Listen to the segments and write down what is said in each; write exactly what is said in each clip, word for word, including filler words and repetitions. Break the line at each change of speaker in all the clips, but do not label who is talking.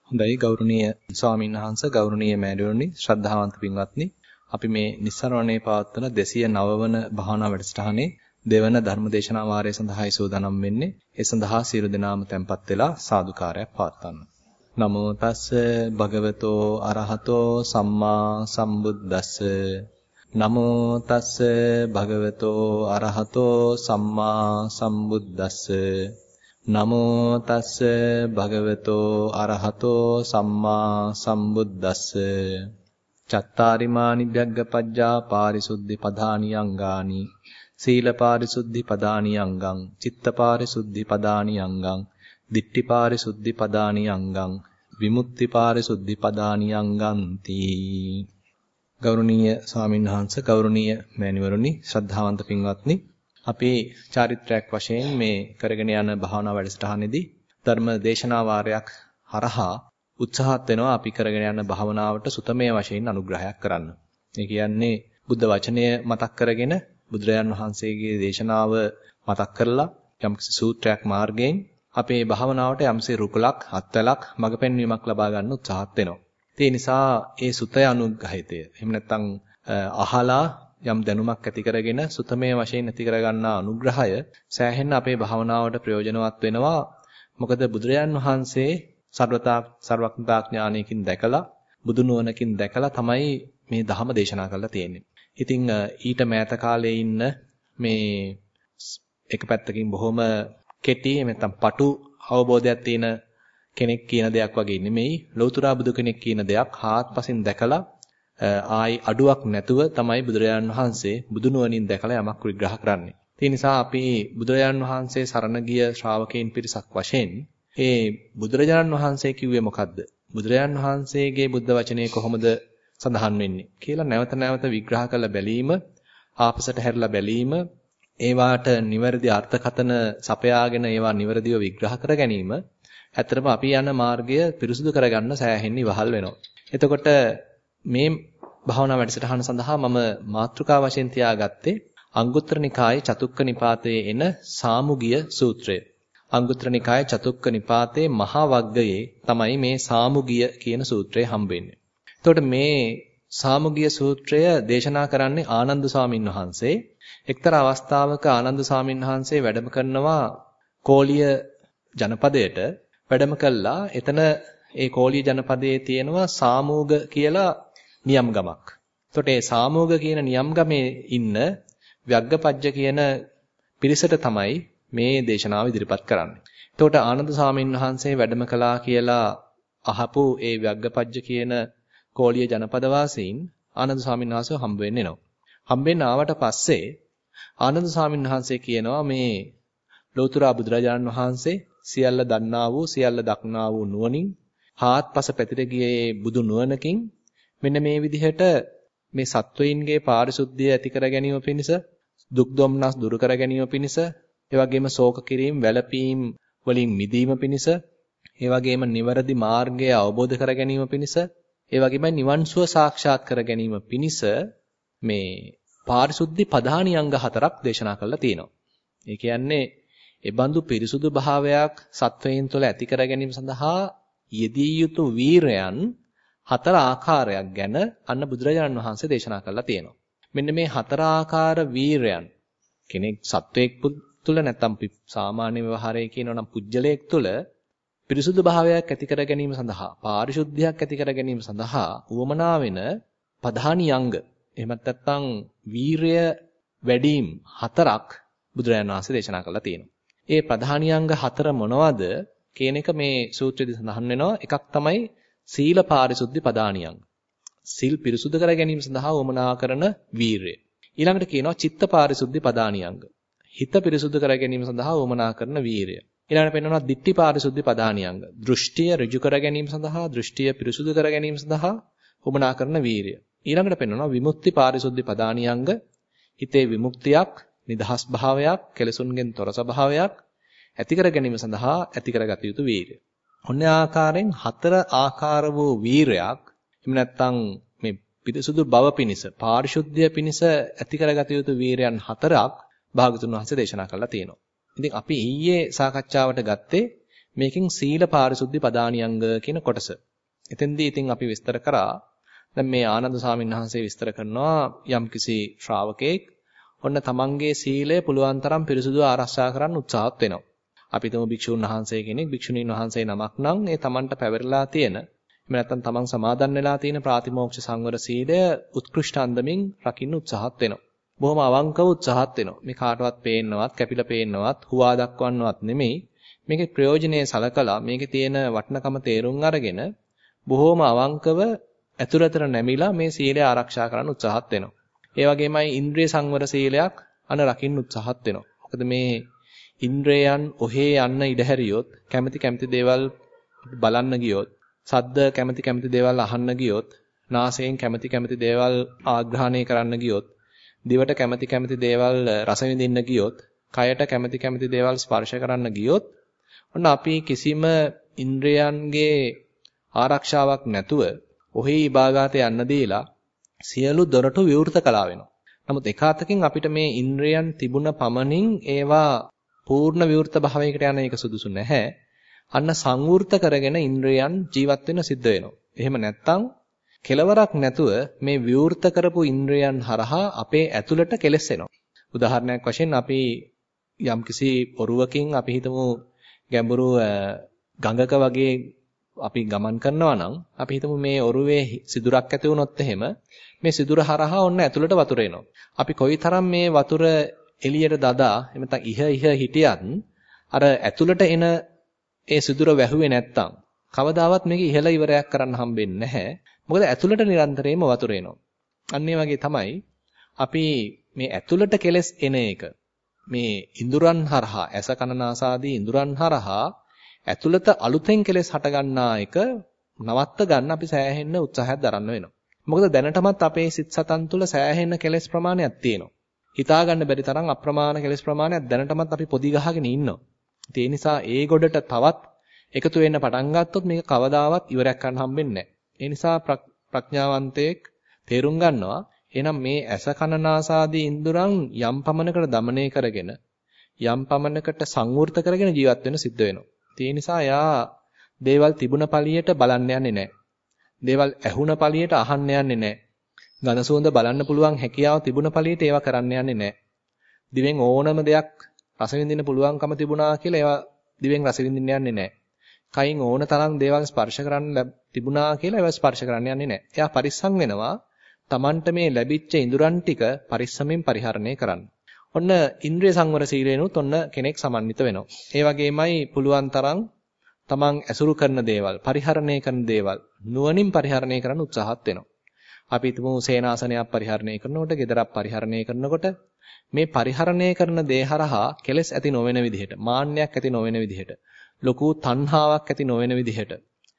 හොඳයි ගෞරවනීය ස්වාමීන් වහන්සේ ගෞරවනීය මෑණිවරණි ශ්‍රද්ධාවන්ත පින්වත්නි අපි මේ නිස්සරණේ පවත්වන දෙසිය නව වන භාවනා වැඩසටහනේ දෙවන ධර්මදේශනා වාරය සඳහායි සූදානම් වෙන්නේ. ඒ සඳහා සියලු දෙනාම tempත් වෙලා සාදුකාරයක් පවත්වන්න. නමෝ තස්ස භගවතෝ අරහතෝ සම්මා සම්බුද්දස්ස නමෝ තස්ස භගවතෝ අරහතෝ සම්මා සම්බුද්දස්ස නමෝ තස්ස භගවතෝ අරහතෝ සම්මා සම්බුද්දස්ස චත්තාරිමානි භග්ගපජ්ජා පාරිසුද්ධි පදානි අංගානි සීල පාරිසුද්ධි පදානි අංගං චිත්ත පාරිසුද්ධි පදානි අංගං දිට්ඨි පාරිසුද්ධි පදානි අංගං විමුක්ති පාරිසුද්ධි පදානි අංගಂತಿ ගෞරවනීය ස්වාමින්වහන්සේ ගෞරවනීය මෑණිවරුනි ශ්‍රද්ධාවන්ත පින්වත්නි අපි චාරිත්‍රාක් වශයෙන් මේ කරගෙන යන භාවනා වැඩසටහනේදී ධර්ම දේශනා වාරයක් හරහා උත්සාහත් වෙනවා අපි කරගෙන යන භාවනාවට සුතමේ වශයෙන් අනුග්‍රහයක් කරන්න. ඒ කියන්නේ බුද්ධ වචනය මතක් කරගෙන බුදුරජාන් වහන්සේගේ දේශනාව මතක් කරලා යම්කිසි සූත්‍රයක් මාර්ගයෙන් අපේ භාවනාවට යම්සේ රුකුලක් අත්වලක් මඟ පෙන්වීමක් ලබා ගන්න උත්සාහත් වෙනවා. ඒ නිසා ඒ සුතය අනුග්‍රහිතය. එහෙම නැත්නම් අහලා යම් දැනුමක් ඇති කරගෙන සුතමේ වශයෙන් ඇති කරගන්නා අනුග්‍රහය සෑහෙන්න අපේ භාවනාවට ප්‍රයෝජනවත් වෙනවා. මොකද බුදුරජාන් වහන්සේ සර්වතා සර්වඥතා ඥානයකින් දැකලා බුදු නුවණකින් දැකලා තමයි මේ ධහම දේශනා කරලා තියෙන්නේ. ඉතින් ඊට මෑත කාලේ ඉන්න මේ එක පැත්තකින් බොහොම කෙටි නැත්නම් පටු අවබෝධයක් තියෙන කෙනෙක් කියන දෙයක් වගේ නෙමෙයි. ලෞතුරා බුදු කෙනෙක් කියන දෙයක් හාත්පසින් දැකලා ආයි අඩුවක් නැතුව තමයි බුදුරජාන් වහන්සේ බුදු නුවණින් දැකලා යමක් විග්‍රහ කරන්නේ. ඒ නිසා අපි බුදුරජාන් වහන්සේ සරණ ගිය ශ්‍රාවකයන් පිරිසක් වශයෙන් ඒ බුදුරජාණන් වහන්සේ කිව්වේ මොකද්ද? බුදුරජාණන් වහන්සේගේ බුද්ධ වචනේ කොහොමද සඳහන් වෙන්නේ කියලා නැවත නැවත විග්‍රහ කරලා බැලීම, ආපසට හැරිලා බැලීම, ඒවාට නිවැරදි අර්ථකථන සපයාගෙන ඒවා නිවැරදිව විග්‍රහ කර ගැනීම ඇත්තටම අපි යන මාර්ගය පිරිසුදු කරගන්න සෑහෙන්න ඉවහල් වෙනවා. එතකොට මේ භාවනා වැඩසටහන සඳහා මම මාතෘකා වශයෙන් තියාගත්තේ අංගුත්තර නිකායේ චතුක්ක නිපාතයේ එන සාමුගිය සූත්‍රය. අංගුත්තර නිකායේ චතුක්ක නිපාතයේ මහා වග්ගයේ තමයි මේ සාමුගිය කියන සූත්‍රය හම්බෙන්නේ. එතකොට මේ සාමුගිය සූත්‍රය දේශනා කරන්නේ ආනන්ද ස්වාමින් වහන්සේ. එක්තරා අවස්ථාවක ආනන්ද ස්වාමින් වහන්සේ වැඩම කරනවා කෝලිය ජනපදයට. වැඩම කළා එතන ඒ කෝලිය ජනපදයේ තියෙනවා සාමූග කියලා නියම් ගමක්. එතකොට මේ සාමූග කියන නියම් ගමේ ඉන්න ව්‍යග්ගපජ්ජ කියන පිරිසට තමයි මේ දේශනාව ඉදිරිපත් කරන්නේ. එතකොට ආනන්ද ස්වාමීන් වහන්සේ වැඩම කළා කියලා අහපු ඒ ව්‍යග්ගපජ්ජ කියන කෝලිය ජනපද වාසීන් ආනන්ද ස්වාමීන් වහන්සේව හම්බ වෙන්න එනවා. හම්බෙන්න ආවට පස්සේ ආනන්ද ස්වාමීන් වහන්සේ කියනවා මේ ලෞතර බුදුරජාණන් වහන්සේ සියල්ල දන්නා වූ සියල්ල දක්නා වූ නුවණින් හාත්පස පැතිර ගියේ බුදු නුවණකින් මෙන්න මේ විදිහට මේ සත්වයින්ගේ පාරිශුද්ධිය ඇති කර ගැනීම පිණිස දුක් දුම්නස් දුරු කර ගැනීම පිණිස ඒ වගේම ශෝක කිරීම වැළපීම් වලින් මිදීම පිණිස ඒ වගේම නිවැරදි මාර්ගය අවබෝධ කර ගැනීම පිණිස ඒ වගේම නිවන් සුව සාක්ෂාත් කර ගැනීම පිණිස මේ පාරිශුද්ධි පදානි අංග හතරක් දේශනා කරලා තියෙනවා. ඒ කියන්නේ ඒ බඳු පිරිසුදු භාවයක් සත්වයින් තුළ ඇති කර ගැනීම සඳහා යෙදී යුතු වීරයන් හතර ආකාරයක් ගැන අන්න බුදුරජාණන් වහන්සේ දේශනා කරලා තියෙනවා. මෙන්න මේ හතර ආකාර වීරයන් කෙනෙක් සත්වයක් තුළ නැත්නම් සාමාන්‍ය ව්‍යවහාරයේ කියනවා නම් පුජ්‍යලයක් තුළ පිරිසුදු භාවයක් ඇති කර ගැනීම සඳහා පාරිශුද්ධියක් ඇති කර ගැනීම සඳහා උවමනා වෙන පධානි අංග එහෙමත් නැත්නම් වීරය වැඩිම හතරක් බුදුරජාණන් වහන්සේ දේශනා කරලා තියෙනවා. ඒ ප්‍රධානි අංග හතර මොනවද කියන එක මේ සූත්‍රයේදී සඳහන් වෙනවා. එකක් තමයි සීල පාරිශුද්ධි පදානි අංග. සීල් පිරිසුදු කර ගැනීම සඳහා උවමනා කරන වීරය. ඊළඟට කියනවා චිත්ත පාරිශුද්ධි පදානි අංග. හිත පිරිසුදු කර ගැනීම සඳහා උවමනා කරන වීරය. ඊළඟට පෙන්වනවා දිට්ඨි පාරිශුද්ධි පදානි අංග. දෘෂ්ටිය ඍජු කර ගැනීම සඳහා දෘෂ්ටිය පිරිසුදු කර ගැනීම සඳහා උවමනා කරන වීරය. ඊළඟට පෙන්වනවා විමුක්ති පාරිශුද්ධි පදානි අංග. හිතේ විමුක්තියක්, නිදහස් භාවයක්, කෙලසුන්ගෙන් තොර ස්වභාවයක් ඇති කර ගැනීම සඳහා ඇති කරගත යුතු වීරය. ඔන්න ආකාරයෙන් හතර ආකාර වූ වීරයක් එහෙම නැත්නම් මේ පිරිසුදු බව පිණිස, පාරිශුද්ධිය පිණිස ඇති කරගත යුතු වීරයන් හතරක් භාගතුන් වහන්සේ දේශනා කරලා තියෙනවා. ඉතින් අපි ඊයේ සාකච්ඡාවට ගත්තේ මේකෙන් සීල පාරිශුද්ධි පදානියංග කියන කොටස. එතෙන්දී ඉතින් අපි විස්තර කරා දැන් මේ ආනන්ද ස්වාමීන් වහන්සේ විස්තර කරනවා යම්කිසි ශ්‍රාවකෙක් ඔන්න තමන්ගේ සීලය පුළුවන් තරම් පිරිසුදු ආරක්ෂා කරන්න උත්සාහත් වෙනවා. අපි තුමු භික්ෂුන් වහන්සේ කෙනෙක් භික්ෂුණීන් වහන්සේ නමක් නම් ඒ තමන්ට පැවරලා තියෙන එහෙම නැත්නම් තමන් සමාදන් වෙලා තියෙන ප්‍රාතිමෝක්ෂ සංවර සීලය උත්කෘෂ්ඨ අන්දමින් රකින්න උත්සාහත් වෙනවා. බොහොම අවංකව උත්සාහත් වෙනවා. මේ කාටවත් පේන්නවත්, කැපිලා පේන්නවත්, හුවා දක්වන්නවත් නෙමෙයි. මේකේ ප්‍රයෝජනේ සලකලා මේකේ තියෙන වටිනකම තේරුම් අරගෙන බොහොම අවංකව ඇතුළතට නැමිලා මේ සීලය ආරක්ෂා කරන්න උත්සාහත් වෙනවා. ඒ වගේමයි ඉන්ද්‍රිය සංවර සීලයක් අන රකින්න උත්සාහත් වෙනවා. මොකද මේ ඉන්ද්‍රයන් ඔහේ යන්න ඉඩ හැරියොත්, කැමැති කැමැති දේවල් බලන්න ගියොත්, සද්ද කැමැති කැමැති දේවල් අහන්න ගියොත්, නාසයෙන් කැමැති කැමැති දේවල් ආග්‍රහණය කරන්න ගියොත්, දිවට කැමැති කැමැති දේවල් රස විඳින්න ගියොත්, කයට කැමැති කැමැති දේවල් ස්පර්ශ කරන්න ගියොත්, ඔන්න අපි කිසිම ඉන්ද්‍රයන්ගේ ආරක්ෂාවක් නැතුව ඔහේ ඉබාගාත යන්න දීලා සියලු දොරටු විවෘත කළා වෙනවා. නමුත් එක අතකින් අපිට මේ ඉන්ද්‍රයන් තිබුණ පමණින් ඒවා පූර්ණ විවෘත භාවයකට යන එක සුදුසු නැහැ. අන්න සංවෘත කරගෙන ඉන්ද්‍රයන් ජීවත් වෙන්න සිද්ධ වෙනවා. එහෙම නැත්නම් කෙලවරක් නැතුව මේ විවෘත කරපු ඉන්ද්‍රයන් හරහා අපේ ඇතුළට කෙලස් එනවා. උදාහරණයක් වශයෙන් අපි යම්කිසි ඔරුවකින් අපි හිතමු ගැඹුරු ගඟක වගේ අපි ගමන් කරනවා නම් අපි හිතමු මේ ඔරුවේ සිදුරක් ඇති වුණොත් එහෙම මේ සිදුර හරහා ඔන්න ඇතුළට වතුර එනවා. අපි කොයිතරම් මේ වතුර එළියට දදා එහෙම නැත්නම් ඉහ ඉහ හිටියත් අර ඇතුළට එන ඒ සිදුර වැහුවේ නැත්තම් කවදාවත් මේක ඉහළ ඉවරයක් කරන්න හම්බෙන්නේ නැහැ. මොකද ඇතුළට නිරන්තරයෙන්ම වතුර එනවා. අන්න ඒ වගේ තමයි අපි මේ ඇතුළට කෙලස් එන එක මේ ඉඳුරන් හරහා ඇස කන නාසාදී ඉඳුරන් හරහා ඇතුළත අලුතෙන් කෙලස් හටගන්නා එක නවත්ත ගන්න අපි සෑහෙන්න උත්සාහයක් දරන්න වෙනවා. මොකද දැනටමත් අපේ සිත් සතන් තුළ සෑහෙන්න කෙලස් ප්‍රමාණයක් තියෙනවා. හිතා ගන්න බැරි තරම් අප්‍රමාණ කෙලස් ප්‍රමාණයක් දැනටමත් අපි පොදි ගහගෙන ඉන්නවා. ඒ නිසා ඒ ගොඩට තවත් එකතු වෙන්න පටන් ගත්තොත් මේක කවදාවත් ඉවරයක් කරන්න හම්බෙන්නේ නැහැ. ඒ නිසා ප්‍රඥාවන්තයෙක් තේරුම් ගන්නවා එහෙනම් මේ ඇස කන නාසාදී ඉන්ද්‍රයන් යම් පමණකට দমনය කරගෙන යම් පමණකට සංවෘත කරගෙන ජීවත් වෙන්න සිද්ධ වෙනවා. ඒ නිසා යා දේවල් තිබුණ පළියට බලන්න යන්නේ නැහැ. දේවල් ඇහුණ පළියට අහන්න යන්නේ නැහැ. ගඳ සුවඳ බලන්න පුළුවන් හැකියාව තිබුණ පළියට ඒවා කරන්න යන්නේ නැහැ. දිවෙන් ඕනම දෙයක් රස විඳින්න පුළුවන්කම තිබුණා කියලා ඒවා දිවෙන් රස විඳින්න යන්නේ නැහැ. කයින් ඕන තරම් දේවල් ස්පර්ශ කරන්න තිබුණා කියලා ඒවා ස්පර්ශ කරන්න යන්නේ නැහැ. එයා පරිස්සම් වෙනවා Tamanට මේ ලැබිච්ච ඉඳුරන් ටික පරිස්සමෙන් පරිහරණය කරන්න. ඔන්න ඉන්ද්‍රිය සංවර සීලේනොත් ඔන්න කෙනෙක් සමන්විත වෙනවා. ඒ වගේමයි පුළුවන් තරම් Taman ඇසුරු කරන දේවල්, පරිහරණය කරන දේවල් නුවණින් පරිහරණය කරන්න උත්සාහත් වෙනවා. අපි හිතමු සේනාසනයක් පරිහරණය කරනකොට, ගෙදරක් පරිහරණය කරනකොට මේ පරිහරණය කරන දේ හරහා කෙලෙස් ඇති නොවන විදිහට, මාන්නයක් ඇති නොවන විදිහට, ලොකු තණ්හාවක් ඇති නොවන විදිහට,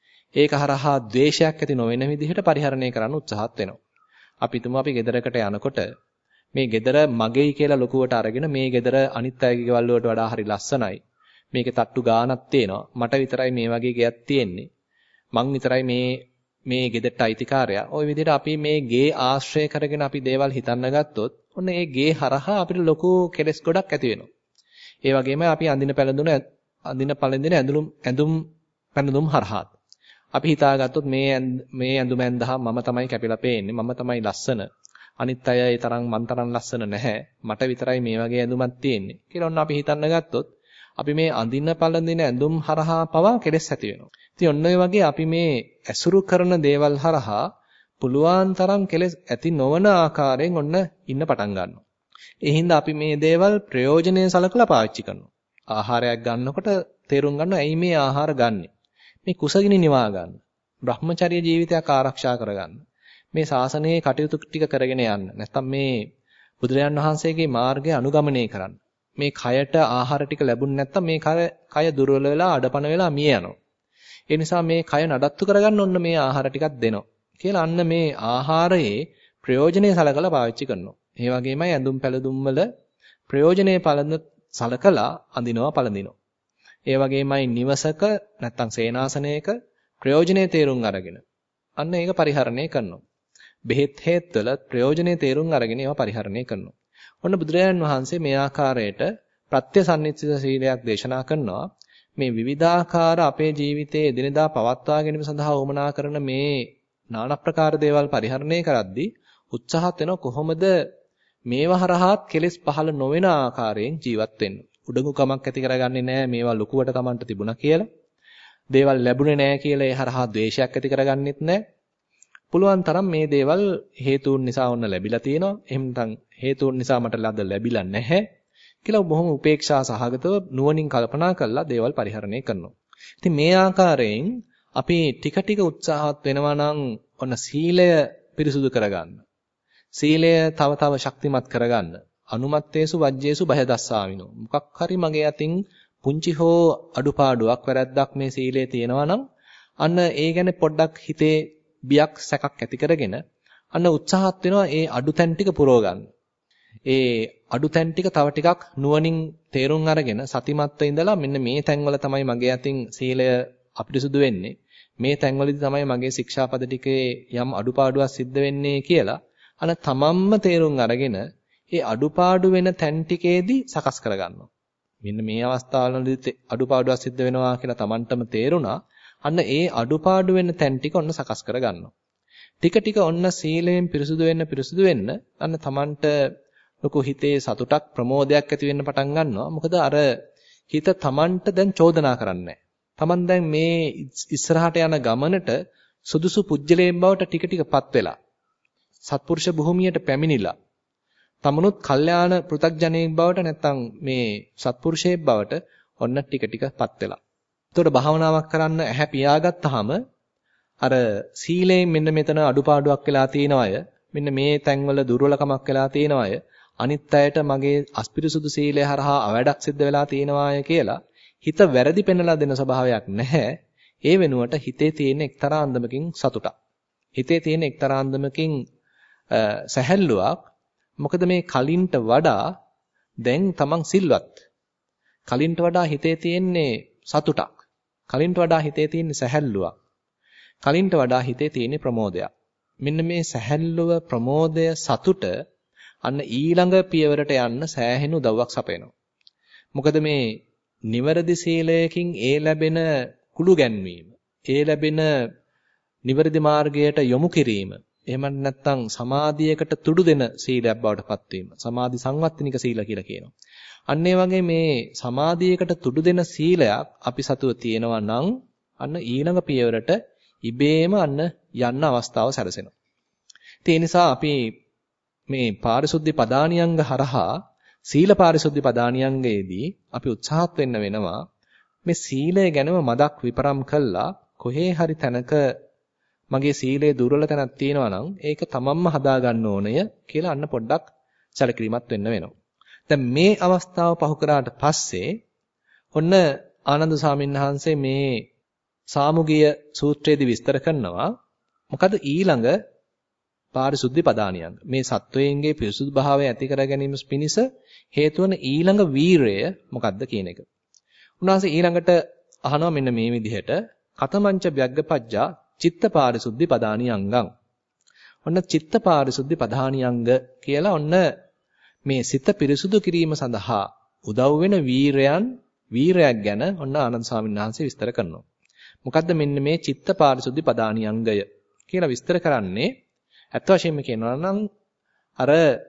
ඒක හරහා ද්වේෂයක් ඇති නොවන විදිහට පරිහරණය කරන්න උත්සාහත් වෙනවා. අපි හිතමු අපි ගෙදරකට යනකොට මේ ගෙදර මගේයි කියලා ලොකුවට අරගෙන මේ ගෙදර අනිත් අයගේ ගෙවල් වලට වඩා හරි ලස්සනයි. මේකේ තට්ටු ගානක් තියෙනවා. මට විතරයි මේ වගේ ගෙයක් තියෙන්නේ. මං විතරයි මේ මේ ගෙදරට අයිතිකාරයා. ওই විදිහට අපි මේ ගේ ආශ්‍රය කරගෙන අපි දේවල් හිතන්න ගත්තොත් ඔන්න ඒ ගේ හරහා අපිට ලොකු කෙලස් ගොඩක් ඇති වෙනවා. ඒ වගේම අපි අඳින පැළඳුන අඳින පළඳින ඇඳුම් ඇඳුම් පැළඳුම් හරහා අපි හිතාගත්තොත් මේ මේ ඇඳුම ඇඳහම මම තමයි කැපිලා පේන්නේ. මම තමයි ලස්සන. අනිත් අය ඒ තරම් මන් තරම් ලස්සන නැහැ. මට විතරයි මේ වගේ ඇඳුමක් තියෙන්නේ. කියලා ඔන්න අපි හිතන්න ගත්තොත් අපි මේ අඳින පළඳින ඇඳුම් හරහා පවා කෙලස් ඇති වෙනවා. ඉතින් ඔන්න ඔය වගේ අපි මේ ඇසුරු කරන දේවල් හරහා පුළුවන් තරම් කෙලස් ඇති නොවන ආකාරයෙන් ඔන්න ඉන්න පටන් ගන්නවා. ඒ හින්දා අපි මේ දේවල් ප්‍රයෝජනෙ සලකලා පාවිච්චි කරනවා. ආහාරයක් ගන්නකොට තේරුම් ගන්නවා ඇයි මේ ආහාර ගන්නෙ? මේ කුසගිනි නිවා ගන්න. Brahmacharya ජීවිතයක් ආරක්ෂා කරගන්න. මේ ශාසනයේ කටයුතු ටික කරගෙන යන්න. නැත්නම් මේ බුදුරජාන් වහන්සේගේ මාර්ගය අනුගමනය කරන්න. මේ කයට ආහාර ටික ලැබුණ නැත්නම් මේ කය දුර්වල වෙලා අඩපණ වෙලා මිය යනවා. ඒ නිසා මේ කය නඩත්තු කරගන්න ඔන්න මේ ආහාර ටිකක් දෙනවා. කියලා අන්න මේ ආහාරයේ ප්‍රයෝජනෙ සලකලා පාවිච්චි කරනවා. ඒ වගේමයි ඇඳුම් පැළඳුම් වල ප්‍රයෝජනෙ පළඳ සලකලා අඳිනවා පළඳිනවා. ඒ වගේමයි නිවසක නැත්නම් සේනාසනයක ප්‍රයෝජනෙ තේරුම් අරගෙන අන්න ඒක පරිහරණය කරනවා. බෙහෙත් හේත් වල ප්‍රයෝජනෙ තේරුම් අරගෙන ඒවා පරිහරණය කරනවා. ඔන්න බුදුරජාණන් වහන්සේ මේ ආකාරයට ප්‍රත්‍යසන්නිච්ච සීලයක් දේශනා කරනවා. මේ විවිධාකාර අපේ ජීවිතයේ එදිනෙදා පවත්වා ගැනීම සඳහා වමනා කරන මේ নানা ප්‍රකාර දේවල් පරිහරණය කරද්දී උත්සාහත් වෙනවා කොහොමද මේවා හරහාත් කෙලෙස් පහළ නොවන ආකාරයෙන් ජීවත් වෙන්න. උඩඟුකමක් ඇති කරගන්නේ නැහැ මේවා ලොකුවට Tamanට තිබුණා කියලා. දේවල් ලැබුණේ නැහැ කියලා ඒ හරහා ද්වේෂයක් ඇති කරගන්නෙත් නැහැ. පුළුවන් තරම් මේ දේවල් හේතුන් නිසා ඔන්න ලැබිලා තියෙනවා. එහෙම නැත්නම් හේතුන් නිසා මට ලද ලැබිලා නැහැ කියලා බොහොම උපේක්ෂා සහගතව නුවණින් කල්පනා කරලා දේවල් පරිහරණය කරනවා. ඉතින් මේ ආකාරයෙන් අපි ටික ටික උත්සාහවත් වෙනවා නම් ඔන්න සීලය පිරිසුදු කරගන්න. සීලය තව තව ශක්තිමත් කරගන්න. අනුමත්තේසු වජ්ජේසු බය දස්සාවිනෝ. මොකක් හරි මගේ අතින් පුංචි හෝ අඩුපාඩුවක් වැරද්දක් මේ සීලේ තියෙනවා නම් අන්න ඒ ගැන පොඩ්ඩක් හිතේ බියක් සැකක් ඇති කරගෙන අන්න උත්සාහත් වෙනවා ඒ අඩුතැන් ටික පුරව ගන්න. ඒ අඩුතැන් ටික තව ටිකක් නුවණින් තේරුම් අරගෙන සතිමත්ව ඉඳලා මෙන්න මේ තැන්වල තමයි මගේ අතින් සීලය අපිරිසුදු වෙන්නේ. මේ තැන්වලදී තමයි මගේ ශික්ෂාපද ටිකේ යම් අඩුපාඩුවක් සිද්ධ වෙන්නේ කියලා අන්න තමන්ම තේරුම් අරගෙන ඒ අඩුපාඩු වෙන තැන් ටිකේදී සකස් කරගන්නවා. මෙන්න මේ අවස්ථාවවලදී අඩුපාඩුවක් සිද්ධ වෙනවා කියලා තමන්ටම තේරුණා. අන්න ඒ අඩුපාඩු වෙන තැන් ටික ඔන්න සකස් කරගන්නවා. ටික ටික ඔන්න සීලයෙන් පිරිසුදු වෙන්න පිරිසුදු වෙන්න අන්න තමන්ට ලොකු හිතේ සතුටක් ප්‍රමෝදයක් ඇති වෙන්න පටන් ගන්නවා. මොකද අර හිත තමන්ට දැන් චෝදනා කරන්නේ තමන් දැන් මේ ඉස්සරහට යන ගමනට සුදුසු පුජ්‍යලයෙන් බවට ටික ටිකපත් වෙලා සත්පුරුෂ භූමියට පැමිණිලා තමනුත් කල්යාණ පෘථග්ජනෙක් බවට නැත්තම් මේ සත්පුරුෂයෙක් බවට ඔන්න ටික ටිකපත් වෙලා. එතකොට භාවනාවක් කරන්න ඇහැ පියාගත්තාම අර සීලයෙන් මෙන්න මෙතන අඩුපාඩුවක් වෙලා තියෙනවය. මෙන්න මේ තැන්වල දුර්වලකමක් වෙලා තියෙනවය. අනිත් අයට මගේ අස්පිරිසුදු සීලය හරහා අවඩක් සිද්ධ වෙලා තියෙනවාය කියලා හිත වැරදි පෙන්වලා දෙන ස්වභාවයක් නැහැ. ඒ වෙනුවට හිතේ තියෙන එක්තරා අන්දමකින් සතුටක්. හිතේ තියෙන එක්තරා අන්දමකින් සැහැල්ලුවක්. මොකද මේ කලින්ට වඩා දැන් තමන් සිල්වත්. කලින්ට වඩා හිතේ තියෙන්නේ සතුටක්. කලින්ට වඩා හිතේ තියෙන්නේ සැහැල්ලුවක්. කලින්ට වඩා හිතේ තියෙන්නේ ප්‍රමෝදයක්. මෙන්න මේ සැහැල්ලුව, ප්‍රමෝදය, සතුට අන්න ඊළඟ පියවරට යන්න සෑහෙන උදව්වක් සපයනවා. මොකද මේ නිවැරදි සීලයකින් ඒ ලැබෙන කුළු ගැන්වීම, ඒ ලැබෙන නිවැරදි මාර්ගයට යොමු කිරීම, එහෙම නැත්නම් සමාධියකට තුඩු දෙන සීලයක් බවට පත්වීම. සමාධි සංවත්තිනික සීල කියලා කියනවා. අන්න ඒ වගේ මේ සමාධියකට තුඩු දෙන සීලයක් අපි සතුව තියෙනවා නම් අන්න ඊළඟ පියවරට ඉබේම අන්න යන්න අවස්ථාව සැලසෙනවා. ඒ නිසා අපි මේ පාරිශුද්ධි පදානියංග හරහා සීල පාරිශුද්ධි පදානියංගයේදී අපි උත්සාහත් වෙන්න වෙනවා මේ සීලය ගැනම මදක් විපරම් කළා කොහේ හරි තැනක මගේ සීලේ දුර්වල තැනක් තියෙනවා නම් ඒක තමන්ම හදා ගන්න ඕනය කියලා අන්න පොඩ්ඩක් සැලකිලිමත් වෙන්න වෙනවා. දැන් මේ අවස්ථාව පහු කරාට පස්සේ ඔන්න ආනන්ද ස්වාමීන් වහන්සේ මේ සාමුගිය සූත්‍රයේදී විස්තර කරනවා මොකද ඊළඟ පාරිශුද්ධි පදානියංග මේ සත්වයන්ගේ පිරිසුදු භාවය ඇති කර ගැනීම පිණිස හේතු වන ඊළඟ වීරය මොකක්ද කියන එක. උන්වහන්සේ ඊළඟට අහනවා මෙන්න මේ විදිහට කතමංච ව්‍යග්ගපජ්ජා චිත්ත පාරිශුද්ධි පදානියංගං. ඔන්න චිත්ත පාරිශුද්ධි පදානියංග කියලා ඔන්න මේ සිත පිරිසුදු කිරීම සඳහා උදව් වෙන වීරයන් වීරයක් ගැන ඔන්න ආනන්ද ස්වාමීන් වහන්සේ විස්තර කරනවා. මොකද්ද මෙන්න මේ චිත්ත පාරිශුද්ධි පදානියංගය කියලා විස්තර කරන්නේ අත් වශයෙන්ම කියනවා නම් අර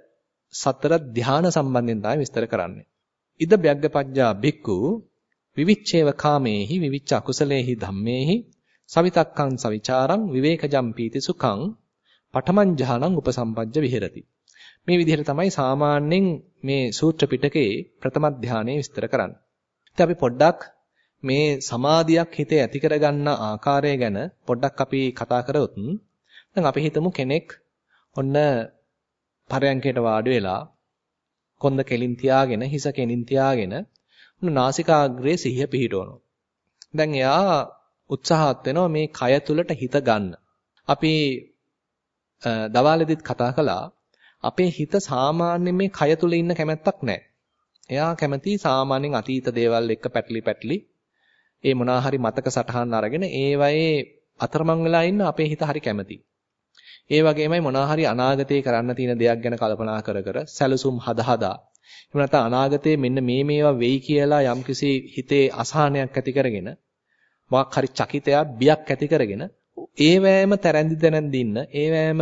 සතර ධාන සම්බන්ධයෙන් තමයි විස්තර කරන්නේ. ඉද ව්‍යග්ගපජ්ජා බික්කු විවිච්ඡේව කාමේහි විවිච්ඡ අකුසලේහි ධම්මේහි සවිතක්කං සවිචාරං විවේකජම් පීති සුඛං පඨමං ඥානං උපසම්පජ්ජ විහෙරති. මේ විදිහට තමයි සාමාන්‍යයෙන් මේ සූත්‍ර පිටකේ ප්‍රථම ධානයේ විස්තර කරන්නේ. ඉතින් අපි පොඩ්ඩක් මේ සමාධියක් හිතේ ඇති කරගන්න ආකාරය ගැන පොඩ්ඩක් අපි කතා කරොත් දැන් අපි හිතමු කෙනෙක් ඔන්න පරයන්කයට වාඩි වෙලා කොන්ද කෙලින් තියාගෙන හිස කෙලින් තියාගෙන ඔන්න නාසිකාග්‍රේ සිහිය පිහිටවනවා. දැන් එයා උත්සාහත් වෙනවා මේ කය තුලට හිත ගන්න. අපි දවාලෙදිත් කතා කළා අපේ හිත සාමාන්‍යයෙන් මේ කය තුල ඉන්න කැමැත්තක් නැහැ. එයා කැමති සාමාන්‍යයෙන් අතීත දේවල් එක්ක පැටලි පැටලි ඒ මොනවා හරි මතක සටහන් අරගෙන ඒවයේ අතරමං වෙලා ඉන්න අපේ හිත හරි කැමති. ඒ වගේමයි මොනවා හරි අනාගතේ කරන්න තියෙන දෙයක් ගැන කල්පනා කර කර සැලසුම් හද හදා එහෙම නැත්නම් අනාගතයේ මෙන්න මේ මේවා වෙයි කියලා යම්කිසි හිතේ අසහනයක් ඇති කරගෙන මොකක් හරි චකිතයක් බියක් ඇති කරගෙන ඒ වෑයම තරැන්දි තරැන්දි ඉන්න ඒ වෑයම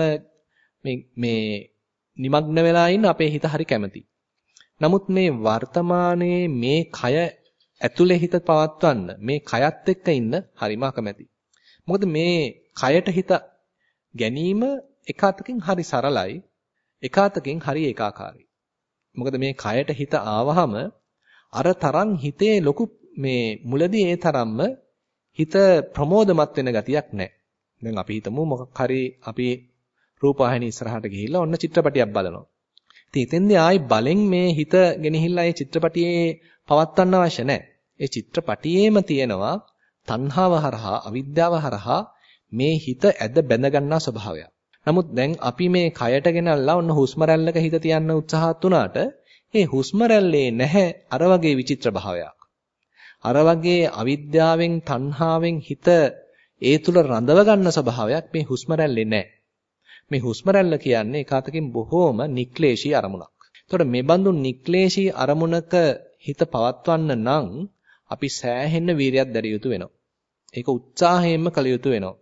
මේ මේ নিমগ্ন වෙලා ඉන්න අපේ හිත හරි කැමති. නමුත් මේ වර්තමානයේ මේ කය ඇතුලේ හිත පවත්වන්න මේ කයත් එක්ක ඉන්න හරිම අකමැති. මොකද මේ කයට හිත ගැනීම එක අතකින් හරි සරලයි එක අතකින් හරි ඒකාකාරයි. මොකද මේ කයට හිත ආවහම අර තරම් හිතේ ලොකු මේ මුලදී ඒ තරම්ම හිත ප්‍රමෝදමත් වෙන ගතියක් නැහැ. දැන් අපි හිතමු මොකක් හරි අපි රූපවාහිනිය ඉස්සරහට ගිහිල්ලා ඔන්න චිත්‍රපටියක් බලනවා. ඉතින් එතෙන්දී ආයි බලෙන් මේ හිත ගෙනහිල්ලා ඒ චිත්‍රපටියේ පවත්වන්න අවශ්‍ය නැහැ. ඒ චිත්‍රපටියේම තියෙනවා තණ්හාව හරහා අවිද්‍යාව හරහා මේ හිත ඇද බැඳ ගන්නා ස්වභාවයක්. නමුත් දැන් අපි මේ කයට ගෙනල්ලා ඔන්න හුස්ම රැල්ලක හිත තියන්න උත්සාහත් වුණාට ඒ හුස්ම රැල්ලේ නැහැ අර වගේ විචිත්‍ර භාවයක්. අර වගේ අවිද්‍යාවෙන් තණ්හාවෙන් හිත ඒ තුල රඳව ගන්න ස්වභාවයක් මේ හුස්ම රැල්ලේ නැහැ. මේ හුස්ම රැල්ල කියන්නේ ඒකාතකින් බොහෝම නික්ලේශී අරමුණක්. ඒතකොට මේ බඳු නික්ලේශී අරමුණක හිත පවත්වන්න නම් අපි සෑහෙන්න වීරියක් දැරිය යුතු වෙනවා. ඒක උත්සාහයෙන්ම කළ යුතු වෙනවා.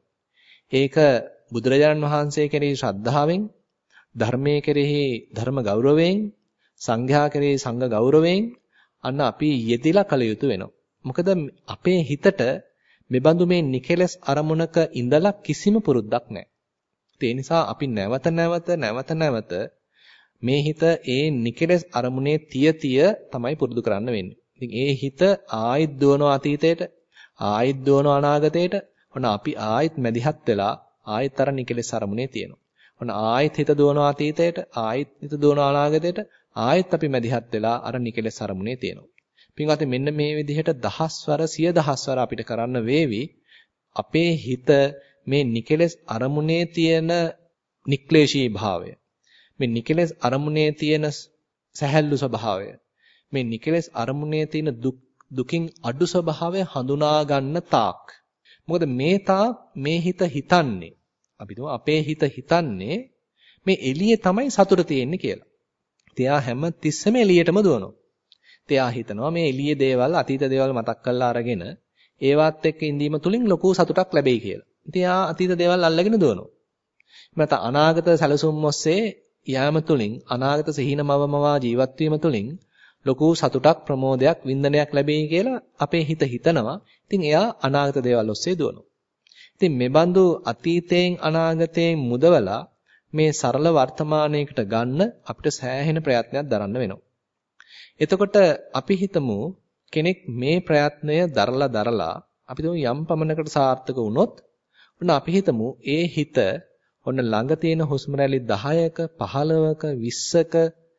ඒක බුදුරජාණන් වහන්සේ කෙරෙහි ශ්‍රද්ධාවෙන්, ධර්මයේ කෙරෙහි ධර්ම ගෞරවයෙන්, සංඝයා කෙරෙහි සංඝ ගෞරවයෙන් අන්න අපි යෙදিলা කළ යුතු වෙනවා. මොකද අපේ හිතට මෙබඳු මේ නිකලස් අරමුණක ඉඳලා කිසිම පුරුද්දක් නැහැ. ඒ නිසා අපි නැවත නැවත නැවත නැවත මේ හිත ඒ නිකලස් අරමුණේ තිය තිය තමයි පුරුදු කරන්න වෙන්නේ. ඉතින් ඒ හිත ආයිත් දුවනවා අතීතයට, ආයිත් දුවනවා අනාගතයට. ඔන්න අපි ආයිත් මැදිහත් වෙලා ආයිත් අර නිකලස් අරමුණේ තියෙනවා. ඔන්න ආයිත් හිත දුවනවා අතීතයට, ආයිත් හිත දුවනවා අනාගතයට, ආයිත් අපි මැදිහත් වෙලා අර නිකලස් අරමුණේ තියෙනවා. පින්වත්නි මෙන්න මේ විදිහට දහස්වර සිය දහස්වර අපිට කරන්න වේවි අපේ හිත මේ නිකලස් අරමුණේ තියෙන නික්ලේශී භාවය, මේ නිකලස් අරමුණේ තියෙන සැහැල්ලු ස්වභාවය, මේ නිකලස් අරමුණේ තියෙන දුකින් අඩු ස්වභාවය හඳුනා ගන්න තාක්. මොකද මේ තාක් මේ හිත හිතන්නේ අපි තුමා අපේ හිත හිතන්නේ මේ එළියේ තමයි සතුට තියෙන්නේ කියලා. තියා හැම තිස්සෙම එළියටම දුවනවා. තියා හිතනවා මේ එළියේ දේවල් අතීත දේවල් මතක් කරලා අරගෙන ඒවත් එක්ක ඉඳීම තුලින් ලොකු සතුටක් ලැබෙයි කියලා. ඉතින් යා අතීත දේවල් අල්ලගෙන දුවනවා. මත අනාගත සැලසුම් ඔස්සේ යාම තුලින් අනාගත සිහිනමවමවා ජීවත් වීම තුලින් ලොකු සතුටක් ප්‍රමෝදයක් වින්දනයක් ලැබෙයි කියලා අපේ හිත හිතනවා. ඉතින් එයා අනාගත දේවල් ඔස්සේ දුවනවා. ඉතින් මේ බඳු අතීතයෙන් අනාගතයෙන් මුදවලා මේ සරල වර්තමානයකට ගන්න අපිට සෑහෙන ප්‍රයත්නයක් දරන්න වෙනවා. එතකොට අපි හිතමු කෙනෙක් මේ ප්‍රයත්නය දරලා දරලා අපි තුමු යම් පමණකට සාර්ථක වුණොත් ඔන්න අපි හිතමු ඒ හිත ඔන්න ළඟ තියෙන හුස්ම රැලි දහයක පහළවක විස්සක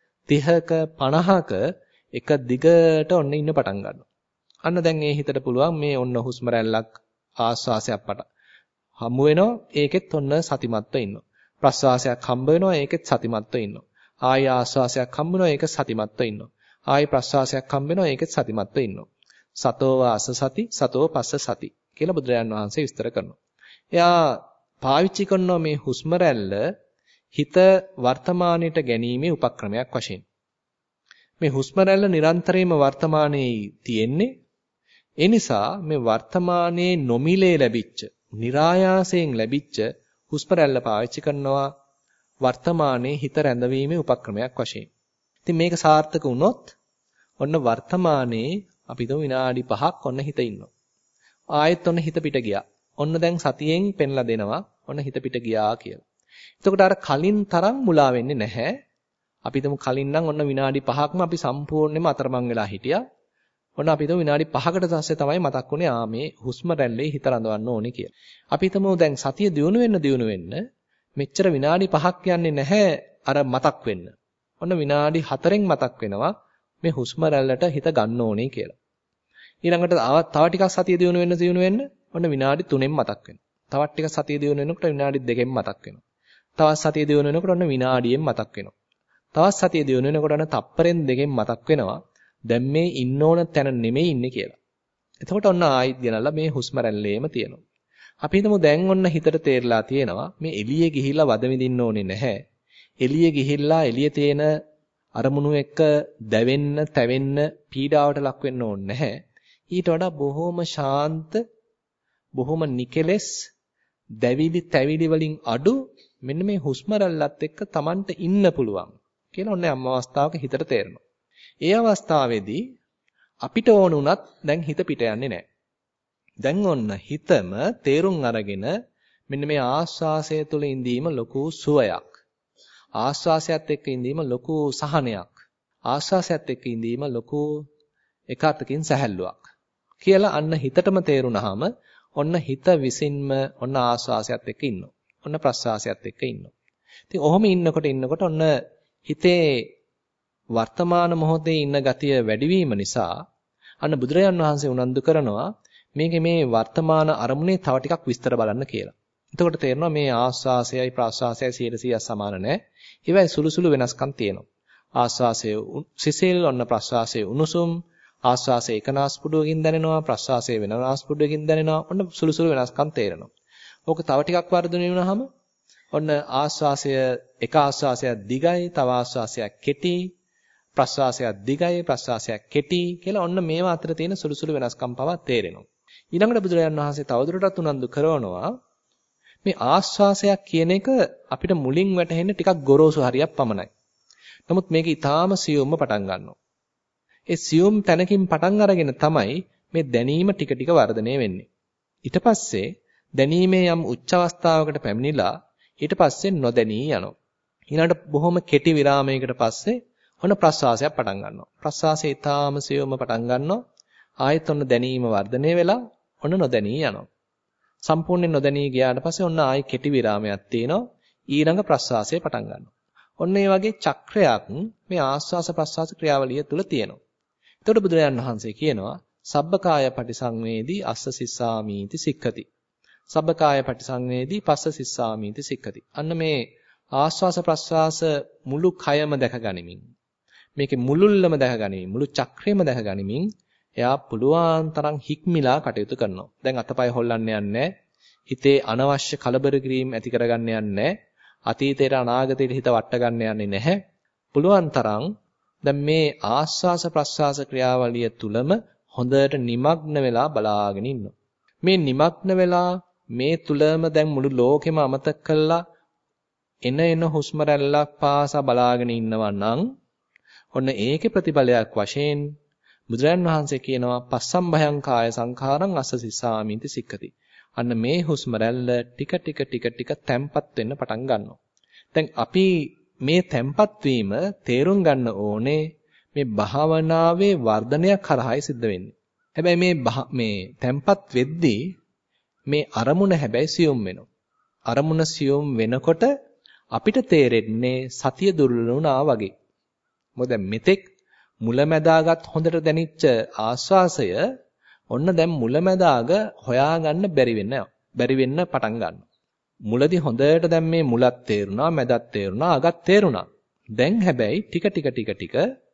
තිහක පනහක එක දිගට ඔන්න ඉන්න පටන් ගන්නවා. අන්න දැන් ඒ හිතට පුළුවන් මේ ඔන්න හුස්ම රැල්ලක් ආස්වාසයක් පට හමු වෙනවා ඒකෙත් ඔන්න සතිමත්ව ඉන්නවා. ප්‍රස්වාසයක් හම්බ වෙනවා ඒකෙත් සතිමත්ව ඉන්නවා. ආය ආස්වාසයක් හම්බ වෙනවා ඒක සතිමත්ව ඉන්නවා. ආය ප්‍රස්වාසයක් හම්බ වෙනවා ඒකෙත් සතිමත්ව ඉන්නවා. සතෝ වාස සති සතෝ පස්ස සති කියලා බුදුරජාන් වහන්සේ විස්තර කරනවා. එයා පාවිච්චි කරන මේ හුස්ම රැල්ල හිත වර්තමානයට ගැනීමේ උපක්‍රමයක් වශයෙන්. මේ හුස්ම රැල්ල නිරන්තරයෙන්ම වර්තමානයේ තියෙන්නේ. ඒ නිසා මේ වර්තමානයේ නොමිලේ ලැබිච්ච, નિરાයාසයෙන් ලැබිච්ච හුස්ම රැල්ල පාවිච්චි කරනවා වර්තමානයේ හිත රැඳවීමේ උපක්‍රමයක් වශයෙන්. ඉතින් මේක සාර්ථක වුණොත් ඔන්න වර්තමානයේ අපි හිතමු විනාඩි පහක් ඔන්න හිත ඉන්නවා. ආයෙත් ඔන්න හිත පිට ගියා. ඔන්න දැන් සතියෙන් පෙන්ලා දෙනවා ඔන්න හිත පිට ගියා කියලා. එතකොට අර කලින් තරම් මුලා වෙන්නේ නැහැ. අපි හිතමු කලින් නම් ඔන්න විනාඩි පහක්ම අපි සම්පූර්ණයෙන්ම අතරමං වෙලා හිටියා. ඔන්න අපි හිතමු විනාඩි පහකට පස්සේ තමයි මතක් වුණේ ආ මේ හුස්ම රැල්ලේ හිත රඳවන්න ඕනේ කියලා. අපි හිතමු දැන් සතිය දියුණු වෙන්න දියුණු වෙන්න මෙච්චර විනාඩි පහක් යන්නේ නැහැ අර මතක් වෙන්න. ඔන්න විනාඩි හතරෙන් මතක් වෙනවා මේ හුස්ම රැල්ලට හිත ගන්න ඕනේ කියලා. ඊළඟට තව ටිකක් සතිය දියුණු වෙන්න දියුණු වෙන්න ඔන්න විනාඩි තුනෙන් මතක් වෙනවා. තවත් ටිකක් සතිය දියුණු වෙනකොට විනාඩි දෙකෙන් මතක් වෙනවා. තවත් සතිය දියුණු වෙනකොට ඔන්න විනාඩියෙන් මතක් වෙනවා. තවත් සතිය දියුණු වෙනකොට ඔන්න තප්පරෙන් දෙකෙන් මතක් වෙනවා. දැන් මේ ඉන්න ඕන තැන නෙමෙයි ඉන්නේ කියලා. එතකොට ඔන්න ආයිත් ගෙනල්ලා මේ හුස්ම රැල්ලේම තියෙනවා. අපි හිතමු දැන් ඔන්න හිතට තේරලා තියෙනවා මේ එළියේ ගිහිල්ලා වද විඳින්න ඕනේ නැහැ. එළියේ ගිහිල්ලා එළියේ තියෙන අරමුණු එක්ක දැවෙන්න, තැවෙන්න, පීඩාවට ලක් වෙන්න ඕනේ නැහැ. ඊට වඩා බොහොම ශාන්ත, බොහොම නිකලස්, දැවිලි තැවිලි වලින් අඩු මෙන්න මේ හුස්ම රැල්ලත් එක්ක Tamanට ඉන්න පුළුවන් කියලා ඔන්න යම් අවස්ථාවක හිතට තේරෙනවා. ඒ අවස්ථාවේදී අපිට ඕන උනත් දැන් හිත පිට යන්නේ නැහැ. දැන් ඔන්න හිතම තේරුම් අරගෙන මෙන්න මේ ආස්වාසය තුළ ඉඳීම ලොකු සුවයක්. ආස්වාසයත් එක්ක ඉඳීම ලොකු සහනයක්. ආස්වාසයත් එක්ක ඉඳීම ලොකු එකතකින් සැහැල්ලුවක්. කියලා අන්න හිතටම තේරුණාම ඔන්න හිත විසින්ම ඔන්න ආස්වාසයත් එක්ක ඉන්නවා. ඔන්න ප්‍රස්වාසයත් එක්ක ඉන්නවා. ඉතින් ඔහොම ඉන්නකොට ඉන්නකොට ඔන්න හිතේ වර්තමාන මොහොතේ ඉන්න ගතිය වැඩිවීම නිසා අන්න බුදුරජාන් වහන්සේ උනන්දු කරනවා මේකේ මේ වර්තමාන අරමුණේ තව ටිකක් විස්තර බලන්න කියලා. එතකොට තේරෙනවා මේ ආස්වාසයයි ප්‍රාස්වාසයයි සියයට සීයක් සමාන නැහැ. ඒවයි සුළු සුළු වෙනස්කම් තියෙනවා. ආස්වාසය සිසිල් ඔන්න ප්‍රාස්වාසය උණුසුම් ආස්වාසය එක නාස්පුඩුවකින් දැනෙනවා ප්‍රාස්වාසය වෙන නාස්පුඩුවකින් දැනෙනවා ඔන්න සුළු සුළු වෙනස්කම් තේරෙනවා. ඕක තව ටිකක් වර්ධනය වුණාම ඔන්න ආස්වාසය එක ආස්වාසයක් දිගයි තව ආස්වාසයක් කෙටි ප්‍රාස්වාසයක් දිගයි ප්‍රාස්වාසයක් කෙටි කියලා ඔන්න මේවා අතර තියෙන සුළු සුළු වෙනස්කම් පවා තේරෙනවා. ඊළඟට බුදුරජාණන් වහන්සේ තවදුරටත් උනන්දු කරනවා මේ ආස්වාසයක් කියන එක අපිට මුලින් වැටහෙන්න ටිකක් ගොරෝසු හරියක් පමණයි. නමුත් මේක ඊටාම සියුම්ව පටන් ගන්නවා. ඒ සියුම් තැනකින් පටන් අරගෙන තමයි මේ දැනීම ටික ටික වර්ධනය වෙන්නේ. ඊට පස්සේ දැනීමේ යම් උච්ච අවස්ථාවකට පැමිණිලා ඊට පස්සේ නොදැනී යනවා. ඊළඟට බොහොම කෙටි විරාමයකට පස්සේ ඔන්න ප්‍රස්වාසයක් පටන් ගන්නවා. ප්‍රස්වාසය ඊටාම සියුම්ව පටන් ගන්නවා. ආයෙත් ඔන්න දැනීම වර්ධනය වෙලා ඔන්න නොදැනී යනවා. සම්පූර්ණයෙන් නොදැනී ගියාට පස්සේ ඔන්න ආයෙ කෙටි විරාමයක් තියෙනවා. ඊළඟ ප්‍රස්වාසය පටන් ගන්නවා. ඔන්න ඒ වගේ චක්‍රයක් මේ ආස්වාස ප්‍රස්වාස ක්‍රියාවලිය තුල තියෙනවා. එතකොට බුදුරජාණන් වහන්සේ කියනවා සබ්බකාය පටිසංවේදී අස්ස සිස්සාමීති සික්ඛති. සබ්බකාය පටිසංවේදී පස්ස සිස්සාමීති සික්ඛති. අන්න මේ ආස්වාස ප්‍රස්වාස මුළු කයම දැක ගනිමින් මේකේ මුලුල්ලම දැක ගනිමින් මුළු චක්‍රයම දැක ගනිමින් එයා පුළුවන් තරම් හික්මිලා කටයුතු කරනවා. දැන් අතපය හොල්ලන්න යන්නේ හිතේ අනවශ්‍ය කලබල කිරීම ඇති කරගන්න යන්නේ අතීතයට අනාගතයට හිත වට ගන්න යන්නේ නැහැ. පුළුවන් තරම් දැන් මේ ආස්වාස ප්‍රස්වාස ක්‍රියාවලිය තුලම හොඳට නිමග්න වෙලා බලාගෙන ඉන්නවා. මේ නිමග්න වෙලා මේ තුලම දැන් මුළු ලෝකෙම අමතක කළා එන එන හුස්ම රැල්ලක් පාසා බලාගෙන ඉන්නවා නම් ඔන්න ඒකේ ප්‍රතිඵලයක් වශයෙන් බුදුරන් වහන්සේ කියනවා පස්සම්භයං කාය සංඛාරං අස්ස සිස්සාමිති සික්ඛති. අන්න මේ හුස්ම රැල්ල ටික ටික ටික ටික තැම්පත් වෙන්න පටන් ගන්නවා. දැන් අපි මේ තැම්පත් වීම තේරුම් ගන්න ඕනේ මේ භාවනාවේ වර්ධනයක් කරහායි සිද්ධ වෙන්නේ. හැබැයි මේ මේ තැම්පත් වෙද්දී මේ අරමුණ හැබැයි සියුම් වෙනවා. අරමුණ සියුම් වෙනකොට අපිට තේරෙන්නේ සතිය දුර්වල වුණා වගේ. මොකද මෙතෙක් මුලැමැදාගත් හොඳට දැනිච්ච ආස්වාසය ඔන්න දැන් මුලැමැදාග හොයාගන්න බැරි වෙන්න බැරි වෙන්න පටන් ගන්නවා. මුලදී හොඳට දැන් මේ මුලත් තේරුණා, මැදත් තේරුණා, අගත් තේරුණා. දැන් හැබැයි ටික ටික ටික ටික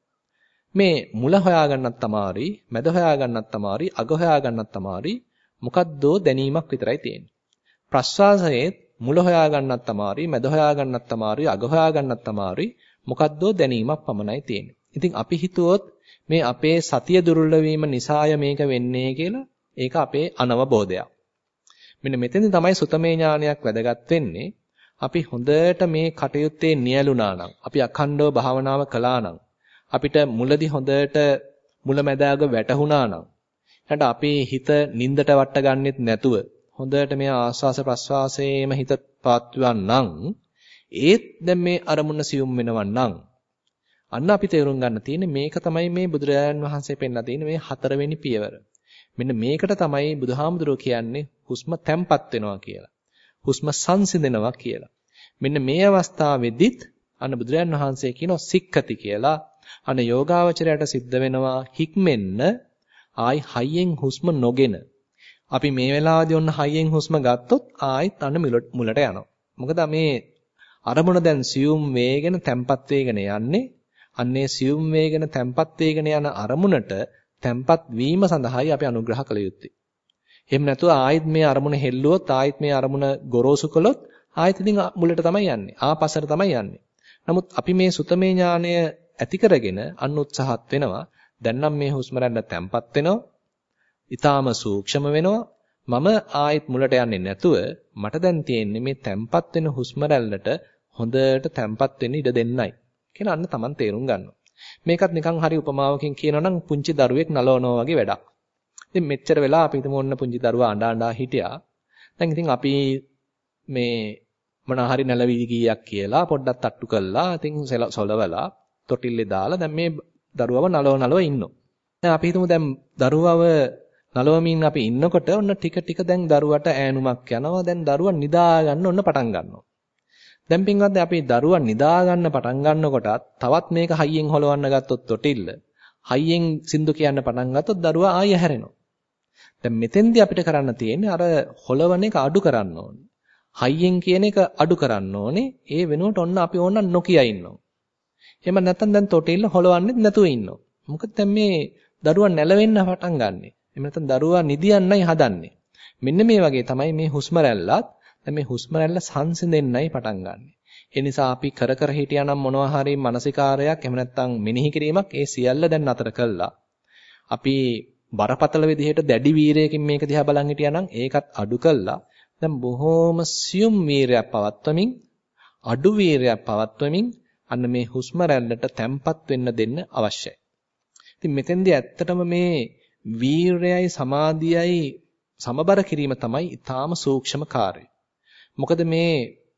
මේ මුල හොයාගන්නත් අමාරුයි, මැද හොයාගන්නත් අමාරුයි, අග හොයාගන්නත් අමාරුයි. මොකද්දෝ දැනීමක් විතරයි තියෙන්නේ. ප්‍රස්වාසයේ මුල හොයාගන්නත් අමාරුයි, මැද හොයාගන්නත් අමාරුයි, අග හොයාගන්නත් අමාරුයි. මොකද්දෝ දැනීමක් පමණයි තියෙන්නේ. ඉතින් අපි හිතුවොත් මේ අපේ සතිය දුර්වල වීම නිසාය මේක වෙන්නේ කියලා ඒක අපේ අනවබෝධයක්. මෙන්න මෙතෙන්දී තමයි සුතමේ ඥානයක් වැදගත් වෙන්නේ. අපි හොඳට මේ කටයුත්තේ නියැලුණා නම්, අපි අඛණ්ඩව භාවනාව කළා නම්, අපිට මුලදී හොඳට මුලැමැදාග වැටහුණා නම්, ඊට අපි හිත නින්දට වට ගන්නෙත් නැතුව හොඳට මේ ආස්වාස ප්‍රස්වාසයේම හිත පාත්වන්න නම්, ඒත් දැන් මේ අරමුණ සියුම් වෙනවා නම් අන්න අපි තේරුම් ගන්න තියෙන්නේ මේක තමයි මේ බුදුරජාණන් වහන්සේ පෙන්ලා තියෙන්නේ මේ හතරවෙනි පියවර. මෙන්න මේකට තමයි බුදුහාමුදුරුවෝ කියන්නේ හුස්ම තැම්පත් වෙනවා කියලා. හුස්ම සංසිඳෙනවා කියලා. මෙන්න මේ අවස්ථාවේදීත් අන්න බුදුරජාණන් වහන්සේ කියනවා සික්ඛති කියලා. අන්න යෝගාවචරයට සිද්ධ වෙනවා හික්මෙන්න ආයි හයියෙන් හුස්ම නොගෙන. අපි මේ වෙලාවේදී ඔන්න හයියෙන් හුස්ම ගත්තොත් ආයිත් අන්න මුලට යනවා. මොකද මේ අරමුණ දැන් සියුම් වේගෙන තැම්පත් වේගෙන යන්නේ. අන්නේ සියුම් වේගෙන තැම්පත් වේගෙන යන අරමුණට තැම්පත් වීම සඳහායි අපි අනුග්‍රහ කළ යුත්තේ. එහෙම නැතුව ආයෙත් මේ අරමුණ හෙල්ලුවොත් ආයෙත් මේ අරමුණ ගොරෝසු කළොත් ආයෙත් ඉතින් මුලට තමයි යන්නේ. ආපස්සට තමයි යන්නේ. නමුත් අපි මේ සුතමේ ඥානය ඇති කරගෙන අන්න උත්සාහත් වෙනවා. දැන් නම් මේ හුස්ම රැල්ල තැම්පත් වෙනවා. ඊටාම සූක්ෂම වෙනවා. මම ආයෙත් මුලට යන්නේ නැතුව මට දැන් තියෙන්නේ මේ තැම්පත් වෙන හුස්ම රැල්ලට හොඳට තැම්පත් වෙන්න ඉඩ දෙන්නයි කියලා අන්න Taman තේරුම් ගන්නවා. මේකත් නිකන් හරි උපමාවකින් කියනවා නම් පුංචි දරුවෙක් නලවනවා වගේ වැඩක්. ඉතින් මෙච්චර වෙලා අපි හිතමු ඔන්න පුංචි දරුවා අඬා අඬා හිටියා. දැන් ඉතින් අපි මේ මොන හරි නැලවිලි ගීයක් කියලා පොඩ්ඩක් තට්ටු කළා. ඉතින් සොලවලා තොටිල්ලේ දාලා දැන් මේ දරුවව නලව නලව ඉන්නවා. දැන් අපි හිතමු දැන් දරුවව නලවමින් අපි ඉන්නකොට ඔන්න ටික ටික දැන් දරුවට ඈනුමක් යනවා. දැන් දරුවා නිදා ගන්න ඔන්න පටන් ගන්නවා. දැන් පින්වත්නි අපි දරුවා නිදා ගන්න පටන් ගන්නකොටත් තවත් මේක හයියෙන් හොලවන්න ගත්තොත් තොටිල්ල හයියෙන් සින්දු කියන්න පටන් ගත්තොත් දරුවා ආයෙ හැරෙනවා. දැන් මෙතෙන්දී අපිට කරන්න තියෙන්නේ අර හොලවන එක අඩු කරන්න ඕනේ. හයියෙන් කියන එක අඩු කරන්න ඕනේ. ඒ වෙනුවට ඔන්න අපි ඕන නොකිය ඉන්නවා. එහෙම නැත්නම් දැන් තොටිල්ල හොලවන්නෙත් නැතුව ඉන්නවා. මොකද දැන් මේ දරුවා නැලවෙන්න පටන් ගන්නෙ. එහෙම නැත්නම් දරුවා නිදියන්නයි හදන්නේ. මෙන්න මේ වගේ තමයි මේ හුස්ම රැල්ලත් දැන් මේ හුස්ම රැල්ල සංසිඳෙන්නයි පටන් ගන්නෙ. ඒ නිසා අපි කර කර හිටියානම් මොනවා හරි මානසිකාරයක් එහෙම නැත්නම් මෙනෙහි කිරීමක් ඒ සියල්ල දැන් නතර කළා. අපි බරපතල විදිහට දැඩි වීරයකින් මේක දිහා බලන් හිටියානම් ඒකත් අඩු කළා. දැන් බොහෝම සියුම් වීරයක් පවත්වමින් අඩු වීරයක් පවත්වමින් අන්න මේ හුස්ම රැල්ලට තැම්පත් වෙන්න දෙන්න අවශ්‍යයි. ඉතින් මෙතෙන්දී ඇත්තටම මේ වීරයයි සමාධියයි සමබර කිරීම තමයි ඊටාම සූක්ෂම කාර්යය. මොකද මේ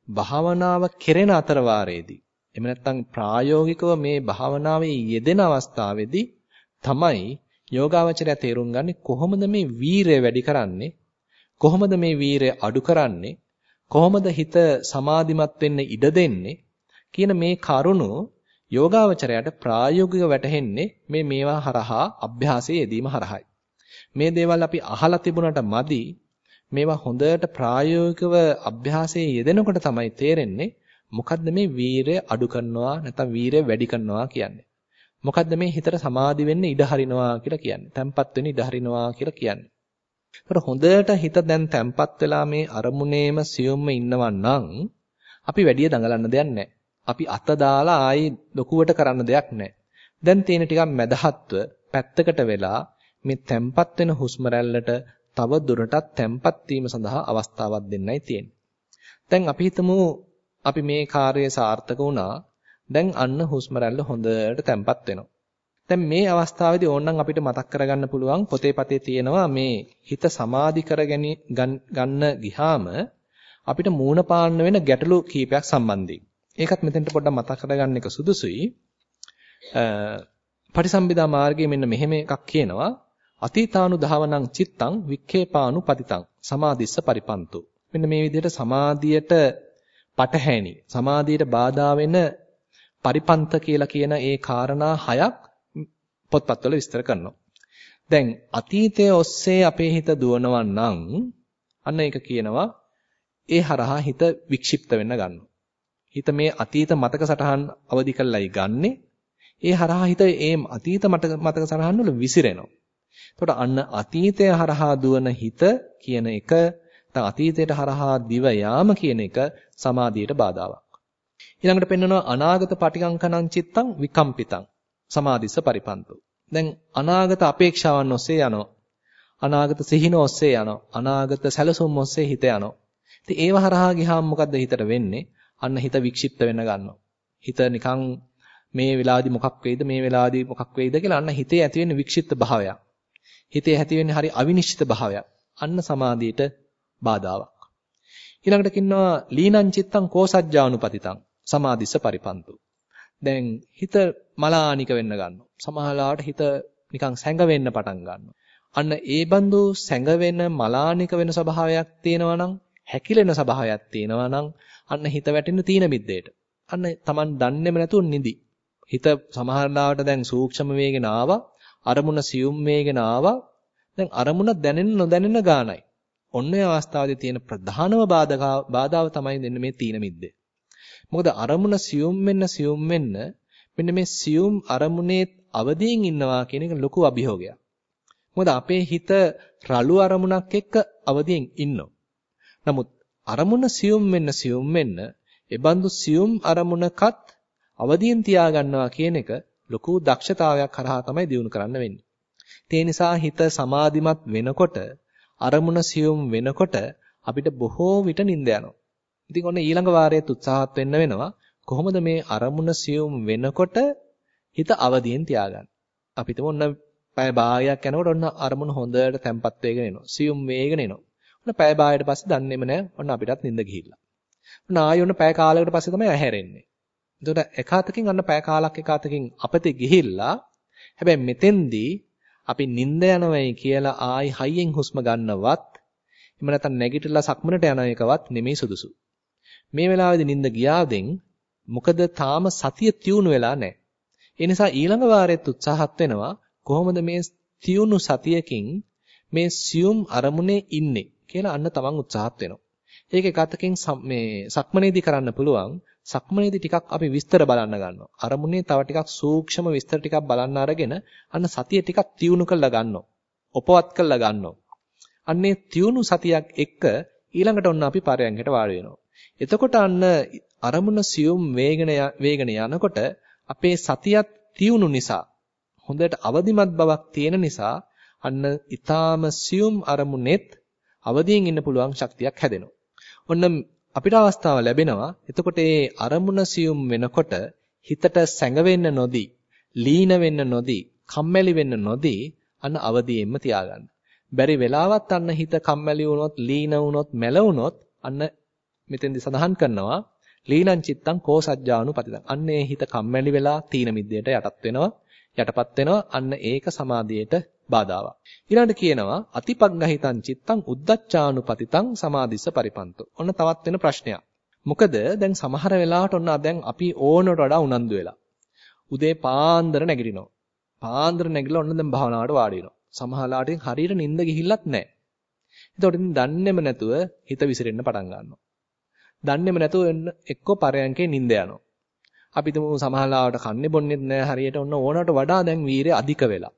භාවනාව කෙරෙන අතර වාරයේදී එහෙම නැත්නම් ප්‍රායෝගිකව මේ භාවනාවේ යෙදෙන අවස්ථාවේදී තමයි යෝගාවචරය තේරුම් ගන්නේ කොහොමද මේ වීරය වැඩි කරන්නේ කොහොමද මේ වීරය අඩු කරන්නේ කොහොමද හිත සමාධිමත් වෙන්න ඉඩ දෙන්නේ කියන මේ කරුණු යෝගාවචරයට ප්‍රායෝගිකව වැටහෙන්නේ මේ මේවා හරහා අභ්‍යාසයේ යෙදීම හරහායි. මේ දේවල් අපි අහලා තිබුණාට මදි මේවා හොඳට ප්‍රායෝගිකව අභ්‍යාසයේ යෙදෙනකොට තමයි තේරෙන්නේ මොකද්ද මේ වීරය අඩු කරනවා නැත්නම් වීරය වැඩි කරනවා කියන්නේ. මොකද්ද මේ හිතට සමාධි වෙන්න ඉඩ හරිනවා කියලා කියන්නේ. තැම්පත් වෙන්න ඉඩ හරිනවා කියලා කියන්නේ. ඒතර හොඳට හිත දැන් තැම්පත් වෙලා මේ අරමුණේම සියුම්ම ඉන්නවා නම් අපි වැඩි දඟලන්න දෙයක් නැහැ. අපි අත දාලා ආයි ලොකුවට කරන්න දෙයක් නැහැ. දැන් තියෙන ටිකක් මැදහත්ව පැත්තකට වෙලා මේ තැම්පත් වෙන හුස්ම රැල්ලට තව දුරටත් තැම්පත් වීම සඳහා අවස්ථාවක් දෙන්නයි තියෙන්නේ. දැන් අපි හිතමු අපි මේ කාර්යය සාර්ථක වුණා. දැන් අන්න හුස්ම රැල්ල හොඳට තැම්පත් වෙනවා. දැන් මේ අවස්ථාවේදී ඕනනම් අපිට මතක් කරගන්න පුළුවන් පොතේ පතේ තියෙනවා මේ හිත සමාධි කරගෙන ගන්න ගියාම අපිට මූණ පාන්න වෙන ගැටලු කීපයක් සම්බන්ධයෙන්. ඒකත් මෙතෙන්ට පොඩ්ඩක් මතක් කරගන්න එක සුදුසුයි. පටිසම්භිදා මාර්ගයේ මෙන්න මෙහෙම එකක් කියනවා. අතීතානු ධාවනං චිත්තං වික්ඛේපානු පතිතං සමාධිස්ස පරිපන්තු. මෙන්න මේ විදිහට සමාධියට පටහැනි සමාධියට බාධා වෙන පරිපන්ත කියලා කියන ඒ කාරණා හයක් පොත්පත්වල විස්තර කරනවා. දැන් අතීතයේ ඔස්සේ අපේ හිත දුවනවා නම් අන්න ඒක කියනවා ඒ හරහා හිත වික්ෂිප්ත වෙන්න ගන්නවා. හිත මේ අතීත මතක සටහන් අවදි කරලායි ගන්නෙ. ඒ හරහා හිත ඒ අතීත මතක සටහන් වල විසිරෙනවා. එතකොට අන්න අතීතය හරහා දුවන හිත කියන එක නැත්නම් අතීතයට හරහා දිව යාම කියන එක සමාධියට බාධාවක්. ඊළඟට පෙන්වනවා අනාගත පටිකංකණං චිත්තං විකම්පිතං සමාධිස්ස පරිපන්තු. දැන් අනාගත අපේක්ෂාවන් ඔස්සේ යනවා. අනාගත සිහින ඔස්සේ යනවා. අනාගත සැලසුම් ඔස්සේ හිත යනවා. ඉතින් ඒව හරහා ගියාම මොකද්ද හිතට වෙන්නේ? අන්න හිත වික්ෂිප්ත වෙන්න ගන්නවා. හිත නිකන් මේ වෙලාවේදී මොකක් වෙයිද මේ වෙලාවේදී මොකක් වෙයිද කියලා අන්න හිතේ ඇති වෙන වික්ෂිප්ත භාවයක්. හිතේ ඇති වෙන්නේ හරි අවිනිශ්චිත භාවයක්. අන්න සමාධියට බාධාවක්. ඊළඟට කියනවා ලීනං චිත්තං කෝසජ්ජානුපතිතං සමාධිස්ස පරිපන්තු. දැන් හිත මලානික වෙන්න ගන්නවා. සමහරවිට හිත නිකන් සැඟවෙන්න පටන් ගන්නවා. අන්න ඒ බඳු සැඟවෙන මලානික වෙන ස්වභාවයක් තියෙනවා නම් හැකිලෙන ස්වභාවයක් තියෙනවා නම් අන්න හිත වැටෙන තීන මිද්දේට. අන්න Taman දන්නේම නැතුව නිදි. හිත සමහරවිට දැන් සූක්ෂම වේගෙන ආවා. අරමුණ සියුම් වේගෙන ආවා. දැන් අරමුණ දැනෙන නොදැනෙන ගානයි. ඔන්න ඒ අවස්ථාවේදී තියෙන ප්‍රධානම බාධාව තමයි දෙන්නේ මේ තීන මිද්දේ. මොකද අරමුණ සියුම් වෙන්න සියුම් වෙන්න මෙන්න මේ සියුම් අරමුණේ අවදීන් ඉන්නවා කියන එක ලොකු අභියෝගයක්. මොකද අපේ හිත රළු අරමුණක් එක්ක අවදීන් ඉන්නවා. නමුත් අරමුණ සියුම් වෙන්න සියුම් වෙන්න ඒ බඳු සියුම් අරමුණකත් අවදියෙන් තියාගන්නවා කියන එක ලොකු දක්ෂතාවයක් කරහා තමයි දියුණු කරන්න වෙන්නේ. ඒ නිසා හිත සමාධිමත් වෙනකොට අරමුණ සියුම් වෙනකොට අපිට බොහෝ විට නිින්ද යනවා. ඉතින් ඔන්න ඊළඟ වාරයේත් උත්සාහත් වෙන්න වෙනවා කොහොමද මේ අරමුණ සියුම් වෙනකොට හිත අවදියෙන් තියාගන්නේ. අපිට ඔන්න පැය භාගයක් යනකොට ඔන්න අරමුණ හොඳට තැම්පත් වෙගෙන එනවා. සියුම් වේගෙන එනවා. ඔන්න පැය භාගයට පස්සේ දන්නේම නැහැ ඔන්න අපිටත් නිින්ද ගිහිල්ලා. ඔන්න ආයෙ ඔන්න පැය කාලයකට පස්සේ තමයි ඇහැරෙන්නේ. එතකොට එක අතකින් අන්න පැය කාලක් එක අතකින් අපතේ ගිහිල්ලා හැබැයි මෙතෙන්දී අපි නිින්ද යනවයි කියලා ආයි හයියෙන් හුස්ම ගන්නවත් එහෙම නැත්නම් නැගිටලා සක්මනට යන එකවත් නෙමෙයි සුදුසු. මේ වෙලාවේදී නිින්ද ගියාදෙන් මොකද තාම සතිය තියුණු වෙලා නැහැ. ඒ නිසා ඊළඟ වාරෙත් උත්සාහත් වෙනවා කොහොමද මේ තියුණු සතියකින් මේ සියුම් අරමුණේ ඉන්නේ කියලා අන්න තමන් උත්සාහත් වෙනවා. ඒක එක අතකින් මේ සක්මනේදී කරන්න පුළුවන්. සක්මනේදී ටිකක් අපි විස්තර බලන්න ගන්නවා. අරමුණේ තව ටිකක් සූක්ෂම විස්තර ටිකක් බලන්න අරගෙන අන්න සතිය ටිකක් තියුණු කරලා ගන්නවා. උපවත් කරලා ගන්නවා. අන්නේ තියුණු සතියක් එක්ක ඊළඟට ඔන්න අපි පරයන්කට වාඩි වෙනවා. එතකොට අන්න අරමුණ සියුම් වේගන වේගන යනකොට අපේ සතියත් තියුණු නිසා හොඳට අවදිමත් බවක් තියෙන නිසා අන්න ඊටාම සියුම් අරමුණෙත් අවදියෙන් ඉන්න පුළුවන් ශක්තියක් හැදෙනවා. ඔන්න අපිට අවස්ථාව ලැබෙනවා. එතකොට ඒ අරමුණ සියුම් වෙනකොට හිතට සැඟවෙන්න නොදී, ලීන වෙන්න නොදී, කම්මැලි වෙන්න නොදී අන්න අවදියෙන්ම තියාගන්න. බැරි වෙලාවත් අන්න හිත කම්මැලි වුණොත්, ලීන වුණොත්, මැලවුණොත් අන්න මෙතෙන්දි සඳහන් කරනවා ලීනං චිත්තං කෝසජ්ජානුපතිතං. අන්න ඒ හිත කම්මැලි වෙලා තීන මිද්දයට යටත් වෙනවා, යටපත් වෙනවා. අන්න ඒක සමාධියට බාධාවක්. ඊළඟට කියනවා අතිපග්ගහිතං චිත්තං උද්දච්චානුපතිතං සමාධිස්ස පරිපන්තෝ. ඔන්න තවත් වෙන ප්‍රශ්නයක්. මොකද දැන් සමහර වෙලාවට ඔන්න දැන් අපි ඕනට වඩා උනන්දු වෙලා. උදේ පාන්දර නැගිටිනවා. පාන්දර නැගිටලා ඔන්න දැන් භාවනාවට වාඩි වෙනවා. සමහරලාට හරියට නිින්ද ගිහිල්ලත් නැහැ. එතකොට ඉතින් දන්නේම නැතුව හිත විසිරෙන්න පටන් ගන්නවා. දන්නේම නැතුව එක්ක පරයන්කේ නිින්ද යනවා. අපි තුමු සමහරලාට කන්නේ බොන්නේත් නැහැ හරියට ඔන්න ඕනට වඩා දැන් වීරය අධික වෙලා.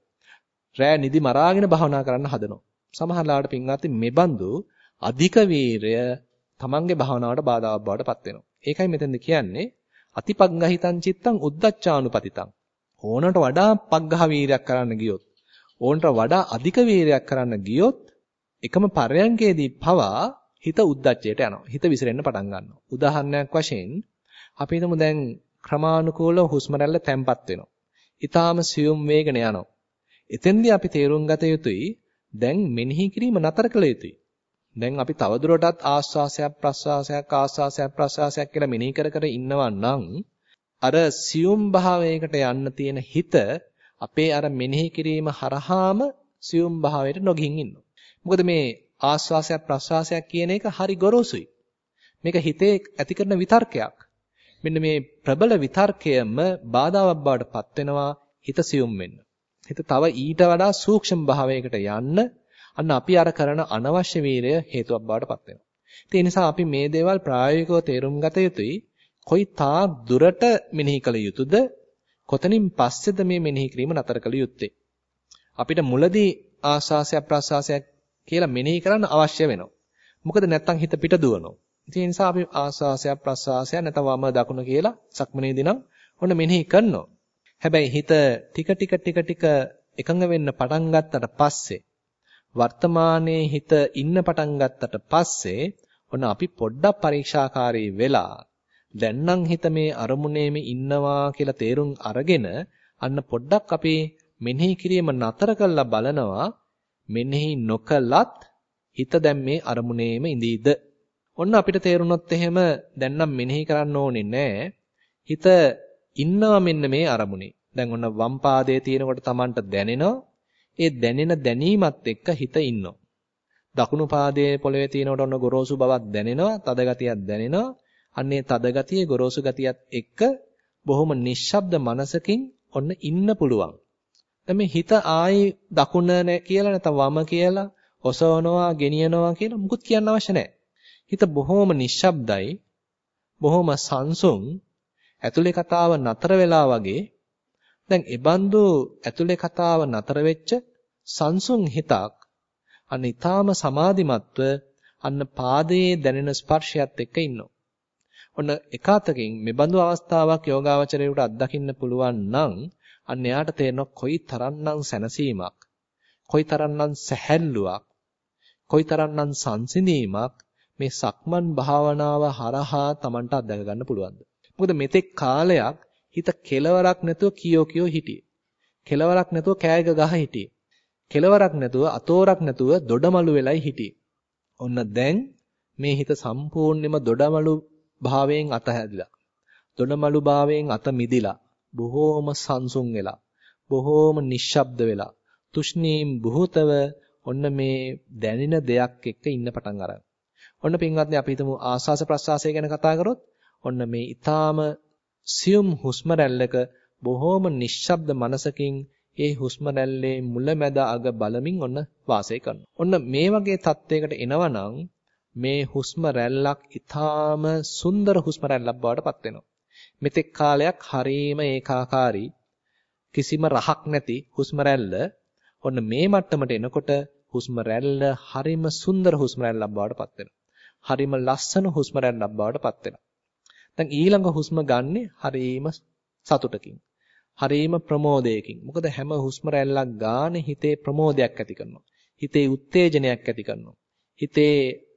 රෑ නිදි මරාගෙන භාවනා කරන්න හදනවා. සමහරලාට පින්වත් මෙබඳු අධික වීරය තමන්ගේ භාවනාවට බාධාවක් බවට පත් වෙනවා. ඒකයි මෙතෙන්ද කියන්නේ අතිපග්ගහිතං චිත්තං උද්දච්චානුපතිතං. ඕනට වඩා පග්ගහ වීරයක් කරන්න ගියොත්, ඕනට වඩා අධික වීරයක් කරන්න ගියොත් එකම පරයන්කේදී පවා හිත උද්දච්චයට යනවා. හිත විසිරෙන්න පටන් ගන්නවා. උදාහරණයක් වශයෙන් අපි හිතමු දැන් ක්‍රමානුකූලව හුස්ම රැල්ල තැම්පත් වෙනවා. ඊටාම සියුම් වේගන යනවා. එතෙන්දී අපි තේරුම් ගත යුතුයි දැන් මෙනෙහි කිරීම නතර කළ යුතුයි. දැන් අපි තවදුරටත් ආස්වාසයක් ප්‍රස්වාසයක් ආස්වාසයක් ප්‍රස්වාසයක් කියලා මෙනෙහි කර කර ඉන්නවා නම් අර සියුම් භාවයකට යන්න තියෙන හිත අපේ අර මෙනෙහි කිරීම හරහාම සියුම් භාවයට නොගිහින් ඉන්නවා. මොකද මේ ආස්වාසයක් ප්‍රස්වාසයක් කියන එක හරි ගොරෝසුයි. මේක හිතේ ඇති කරන විතර්කයක්. මෙන්න මේ ප්‍රබල විතර්කයම බාධාවක් බවට පත් වෙනවා හිත සියුම් වෙන්න. හිත තව ඊට වඩා සූක්ෂම භාවයකට යන්න අන්න අපි අර කරන අනවශ්‍ය වීරය හේතුවක් බවට පත් වෙනවා. ඒ නිසා අපි මේ දේවල් ප්‍රායෝගිකව තේරුම් ගත යුතුයි. කොයි තාක් දුරට මෙනෙහි කළ යුතුද? කොතනින් පස්සේද මේ මෙනෙහි කිරීම නතර කළ යුත්තේ? අපිට මුලදී ආස්වාසයක් ප්‍රස්වාසයක් කියලා මෙනෙහි කරන්න අවශ්‍ය වෙනවා. මොකද නැත්තම් හිත පිට දුවනවා. ඒ නිසා අපි ආස්වාසයක් ප්‍රස්වාසයක් නැත්නම් වම දකුණ කියලා සක්මනේදී නම් ඔන්න මෙනෙහි කරනවා. හැබැයි හිත ටික ටික ටික ටික එකඟ වෙන්න පටන් ගත්තට පස්සේ වර්තමානයේ හිත ඉන්න පටන් ගත්තට පස්සේ ඔන්න අපි පොඩ්ඩක් පරීක්ෂාකාරී වෙලා දැන් නම් හිත මේ අරමුණේම ඉන්නවා කියලා තේරුම් අරගෙන අන්න පොඩ්ඩක් අපි මෙනෙහි කිරීම නතර කරලා බලනවා මෙනෙහි නොකලත් හිත දැන් මේ අරමුණේම ඉඳීද ඔන්න අපිට තේරුනොත් එහෙම දැන් නම් මෙනෙහි කරන්න ඕනේ නැහැ හිත ඉන්නවා මෙන්න මේ අරමුණේ. දැන් ඔන්න වම් පාදයේ තියෙනකොට Tamanට දැනෙනවා. ඒ දැනෙන දැනීමත් එක්ක හිත ඉන්නවා. දකුණු පාදයේ පොළවේ තියෙනකොට ඔන්න ගොරෝසු බවක් දැනෙනවා, තද ගතියක් දැනෙනවා. අන්නේ තද ගතිය, ගොරෝසු ගතියත් එක්ක බොහොම නිශ්ශබ්ද මනසකින් ඔන්න ඉන්න පුළුවන්. දැන් මේ හිත ආයි දකුණ නැ කියලා නැත්නම් වම කියලා ඔසවනවා, ගෙනියනවා කියලා මුකුත් කියන්න අවශ්‍ය නැහැ. හිත බොහොම නිශ්ශබ්දයි, බොහොම සංසුන් ඇතුලේ කතාව නතර වෙලා වගේ දැන් ඒබඳු ඇතුලේ කතාව නතර වෙච්ච සංසුන් හිතක් අන්න ඊටාම සමාධිමත්ව අන්න පාදයේ දැනෙන ස්පර්ශයත් එක්ක ඉන්නවා. ඔන්න එකාතකින් මේ බඳු අවස්ථාවක් යෝගාවචරයට අත්දකින්න පුළුවන් නම් අන්න එයාට තේරෙනවා කොයි තරම්නම් සැනසීමක්, කොයි තරම්නම් සැහැල්ලුවක්, කොයි තරම්නම් සංසිඳීමක් මේ සක්මන් භාවනාව හරහා Tamanට අත්දැක ගන්න පුළුවන්ද. මොකද මෙතෙක් කාලයක් හිත කෙලවරක් නැතුව කියෝ කියෝ හිටියේ. කෙලවරක් නැතුව කෑයක ගහ හිටියේ. කෙලවරක් නැතුව අතෝරක් නැතුව දොඩමලු වෙලයි හිටියේ. ඔන්න දැන් මේ හිත සම්පූර්ණයෙන්ම දොඩමලු භාවයෙන් අතහැදලා. දොඩමලු භාවයෙන් අත මිදිලා. බොහෝම සංසුන් වෙලා. බොහෝම නිශ්ශබ්ද වෙලා. තුෂ්ණීම් බුහතව ඔන්න මේ දැනෙන දෙයක් එක්ක ඉන්න පටන් අරන්. ඔන්න පින්වත්නි අපි හිතමු ආස්වාස ප්‍රස්වාසය ගැන කතා කරොත් ඔන්න මේ ඊටාම සියුම් හුස්ම රැල්ලක බොහෝම නිශ්ශබ්ද මනසකින් ඒ හුස්ම රැල්ලේ මුලැමැද අග බලමින් ඔන්න වාසය කරනවා. ඔන්න මේ වගේ තත්වයකට එනවනම් මේ හුස්ම රැල්ලක් ඊටාම සුන්දර හුස්ම රැල්ලක් බවට පත් වෙනවා. මෙතෙක් කාලයක් හරීම ඒකාකාරී කිසිම රහක් නැති හුස්ම රැල්ල ඔන්න මේ මට්ටමට එනකොට හුස්ම රැල්ල හරිම සුන්දර හුස්ම රැල්ලක් බවට පත් වෙනවා. හරිම ලස්සන හුස්ම රැල්ලක් බවට පත් වෙනවා. දැන් ඊළඟ හුස්ම ගන්නෙ හරීම සතුටකින්. හරීම ප්‍රමෝදයකින්. මොකද හැම හුස්ම රැල්ලක් ගානේ හිතේ ප්‍රමෝදයක් ඇති කරනවා. හිතේ උත්තේජනයක් ඇති කරනවා. හිතේ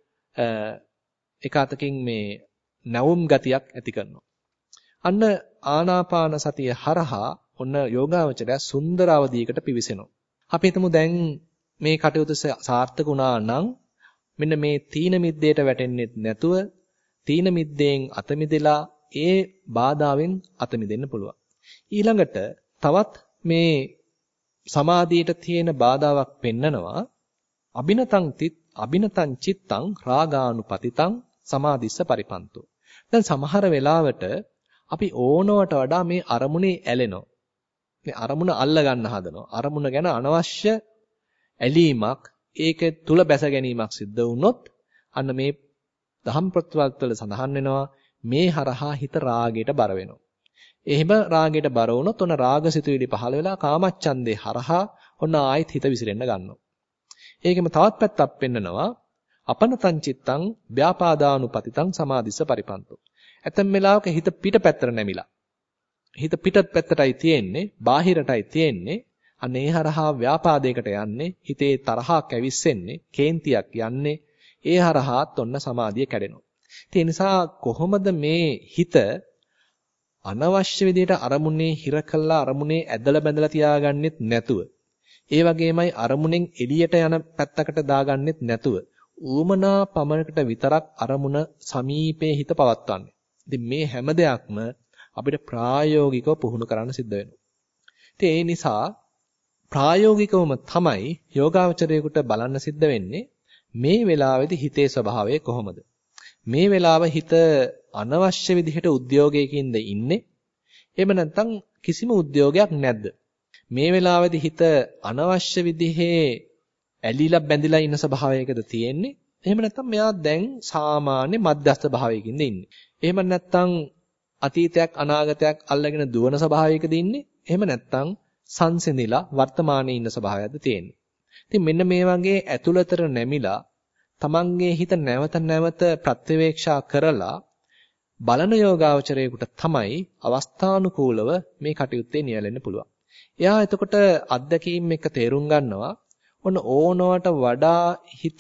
එකාතකින් මේ නැවුම් ගතියක් ඇති කරනවා. අන්න ආනාපාන සතිය හරහා ඔන්න යෝගාවචරය සුන්දර අවධියකට පිවිසෙනවා. අපි හිතමු දැන් මේ කටයුතු සාර්ථක වුණා නම් මෙන්න මේ තීන මිද්දේට වැටෙන්නේ නැතුව තීන මිද්දෙන් අත මිදලා ඒ බාධාවෙන් අත මිදෙන්න පුළුවන්. ඊළඟට තවත් මේ සමාධියට තියෙන බාධාවක් පෙන්නනවා අබිනතං තිත් අබිනතං චිත්තං රාගානුපතිතං සමාධිස්ස පරිපන්තෝ. දැන් සමහර වෙලාවට අපි ඕනවට වඩා මේ අරමුණේ ඇලෙනවා. මේ අරමුණ අල්ල ගන්න හදනවා. අරමුණ ගැන අනවශ්‍ය ඇලීමක් ඒකේ තුල බැස ගැනීමක් සිද්ධ වුණොත් අන්න මේ දහම් ප්‍රතිපත්තිවල සඳහන් වෙනවා මේ හරහා හිත රාගයට බර වෙනවා. එහෙම රාගයට බර වුණොත් ඔන්න රාගසිතුවිලි පහළ වෙලා කාමච්ඡන්දේ හරහා ඔන්න ආයෙත් හිත විසිරෙන්න ගන්නවා. ඒකෙම තවත් පැත්තක් පෙන්නනවා අපනතං චිත්තං ව්‍යාපාදානුපතිතං සමාධිස්ස පරිපන්තෝ. ඇතැම් වෙලාවක හිත පිට පැත්තට නැමිලා. හිත පිට පැත්තටයි තියෙන්නේ, බාහිරටයි තියෙන්නේ. අන්න ඒ හරහා ව්‍යාපාදයකට යන්නේ, හිතේ තරහක් ඇවිස්සෙන්නේ, කේන්තියක් යන්නේ. ඒ හරහාත් ඔන්න සමාධිය කැඩෙනවා. ඒ නිසා කොහොමද මේ හිත අනවශ්‍ය විදිහට අරමුණේ හිර කළා අරමුණේ ඇදලා බැඳලා තියාගන්නෙත් නැතුව ඒ වගේමයි අරමුණෙන් එළියට යන පැත්තකට දාගන්නෙත් නැතුව ඌමනා පමණකට විතරක් අරමුණ සමීපේ හිත පවත්වන්නේ. ඉතින් මේ හැම දෙයක්ම අපිට ප්‍රායෝගිකව පුහුණු කරන්න සිද්ධ වෙනවා. ඉතින් ඒ නිසා ප්‍රායෝගිකවම තමයි යෝගාවචරයේකට බලන්න සිද්ධ වෙන්නේ මේ වෙලාවේදී හිතේ ස්වභාවය කොහොමද? මේ වෙලාව හිත අනවශ්‍ය විදිහට උද්‍යෝගයකින්ද ඉන්නේ? එහෙම නැත්නම් කිසිම උද්‍යෝගයක් නැද්ද? මේ වෙලාවේදී හිත අනවශ්‍ය විදිහේ ඇලිලා බැඳිලා ඉන්න ස්වභාවයකද තියෙන්නේ? එහෙම නැත්නම් මෙයා දැන් සාමාන්‍ය මධ්‍යස්ථ භාවයකින්ද ඉන්නේ? එහෙම නැත්නම් අතීතයක් අනාගතයක් අල්ලගෙන දුවන ස්වභාවයකද ඉන්නේ? එහෙම නැත්නම් සංසිඳිලා වර්තමානයේ ඉන්න ස්වභාවයක්ද තියෙන්නේ? ඉතින් මෙන්න මේ වගේ ඇතුළතට නැමිලා තමන්ගේ හිත නැවත නැවත ප්‍රත්‍යවේක්ෂා කරලා බලන යෝගාවචරයේකට තමයි අවස්ථානුකූලව මේ කටයුත්තේ නියැලෙන්න පුළුවන්. එයා එතකොට අත්දැකීම් එක තේරුම් ගන්නවා ඔන්න ඕනවට වඩා හිත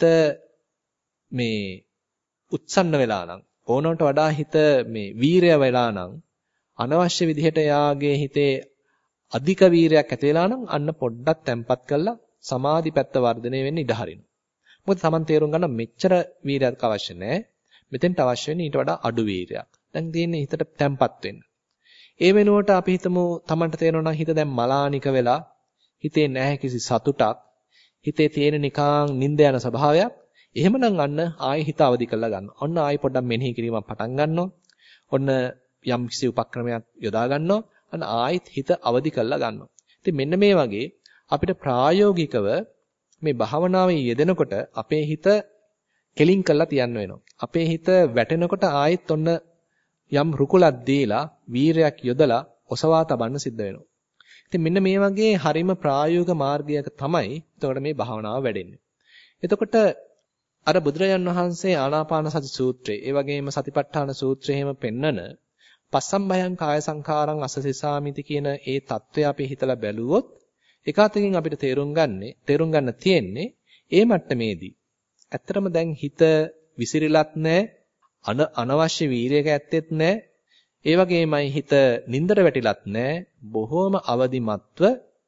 මේ උත්සන්න වෙලා නම් ඕනවට වඩා හිත මේ වීරය වෙලා නම් අනවශ්‍ය විදිහට යාගේ හිතේ අධික වීරයක් ඇති වෙලා නම් අන්න පොඩ්ඩක් තැම්පත් කරලා සමාධි පැත්ත වර්ධනය වෙන්න ඉඩ හරිනවා. මොකද Taman තේරුම් ගන්න මෙච්චර වීරයක් අවශ්‍ය නැහැ. මෙතෙන්ට අවශ්‍ය වෙන්නේ ඊට වඩා අඩු වීරයක්. දැන් තියෙන්නේ හිතට තැම්පත් වෙන්න. ඒ වෙනුවට අපි හිතමු Tamanට තේරෙනවා නම් හිත දැන් මලානික වෙලා හිතේ නැහැ කිසි සතුටක්. හිතේ තියෙන නිකං නිින්ද යන ස්වභාවයක්. එහෙමනම් අන්න ආයෙ හිත අවදි කරලා ගන්නවා. ඔන්න ආයෙ පොඩ්ඩක් මෙනෙහි කිරීමක් පටන් ගන්නවා. ඔන්න යම් කිසි උපක්‍රමයක් යොදා ගන්නවා. අන්න ආයෙත් හිත අවදි කරලා ගන්නවා. ඉතින් මෙන්න මේ වගේ අපිට ප්‍රායෝගිකව මේ භාවනාවේ යෙදෙනකොට අපේ හිත කෙලින් කරලා තියන්න වෙනවා. අපේ හිත වැටෙනකොට ආයෙත් ඔන්න යම් රුකුලක් දීලා වීරයක් යොදලා ඔසවා තබන්න සිද්ධ වෙනවා. ඉතින් මෙන්න මේ වගේ හරිම ප්‍රායෝගික මාර්ගයක තමයි එතකොට මේ භාවනාව වැඩෙන්නේ. එතකොට අර බුදුරජාන් වහන්සේ ආනාපාන සති සූත්‍රයේ ඒ වගේම සතිපට්ඨාන සූත්‍රයේ හැම පෙන්නන පස්සම්භයං කාය සංඛාරං අසසිසාමිති කියන ඒ தত্ত্বය අපි හිතලා බැලුවොත් එකwidehatකින් අපිට තේරුම් ගන්නෙ තේරුම් ගන්න තියෙන්නේ ඒ මට්ටමේදී. ඇත්තටම දැන් හිත විසිරිලත් නැහැ අනවශ්‍ය වීර්යයක ඇත්තෙත් නැහැ. ඒ වගේමයි හිත නින්දර වැටිලත් නැහැ. බොහෝම අවදිමත්ව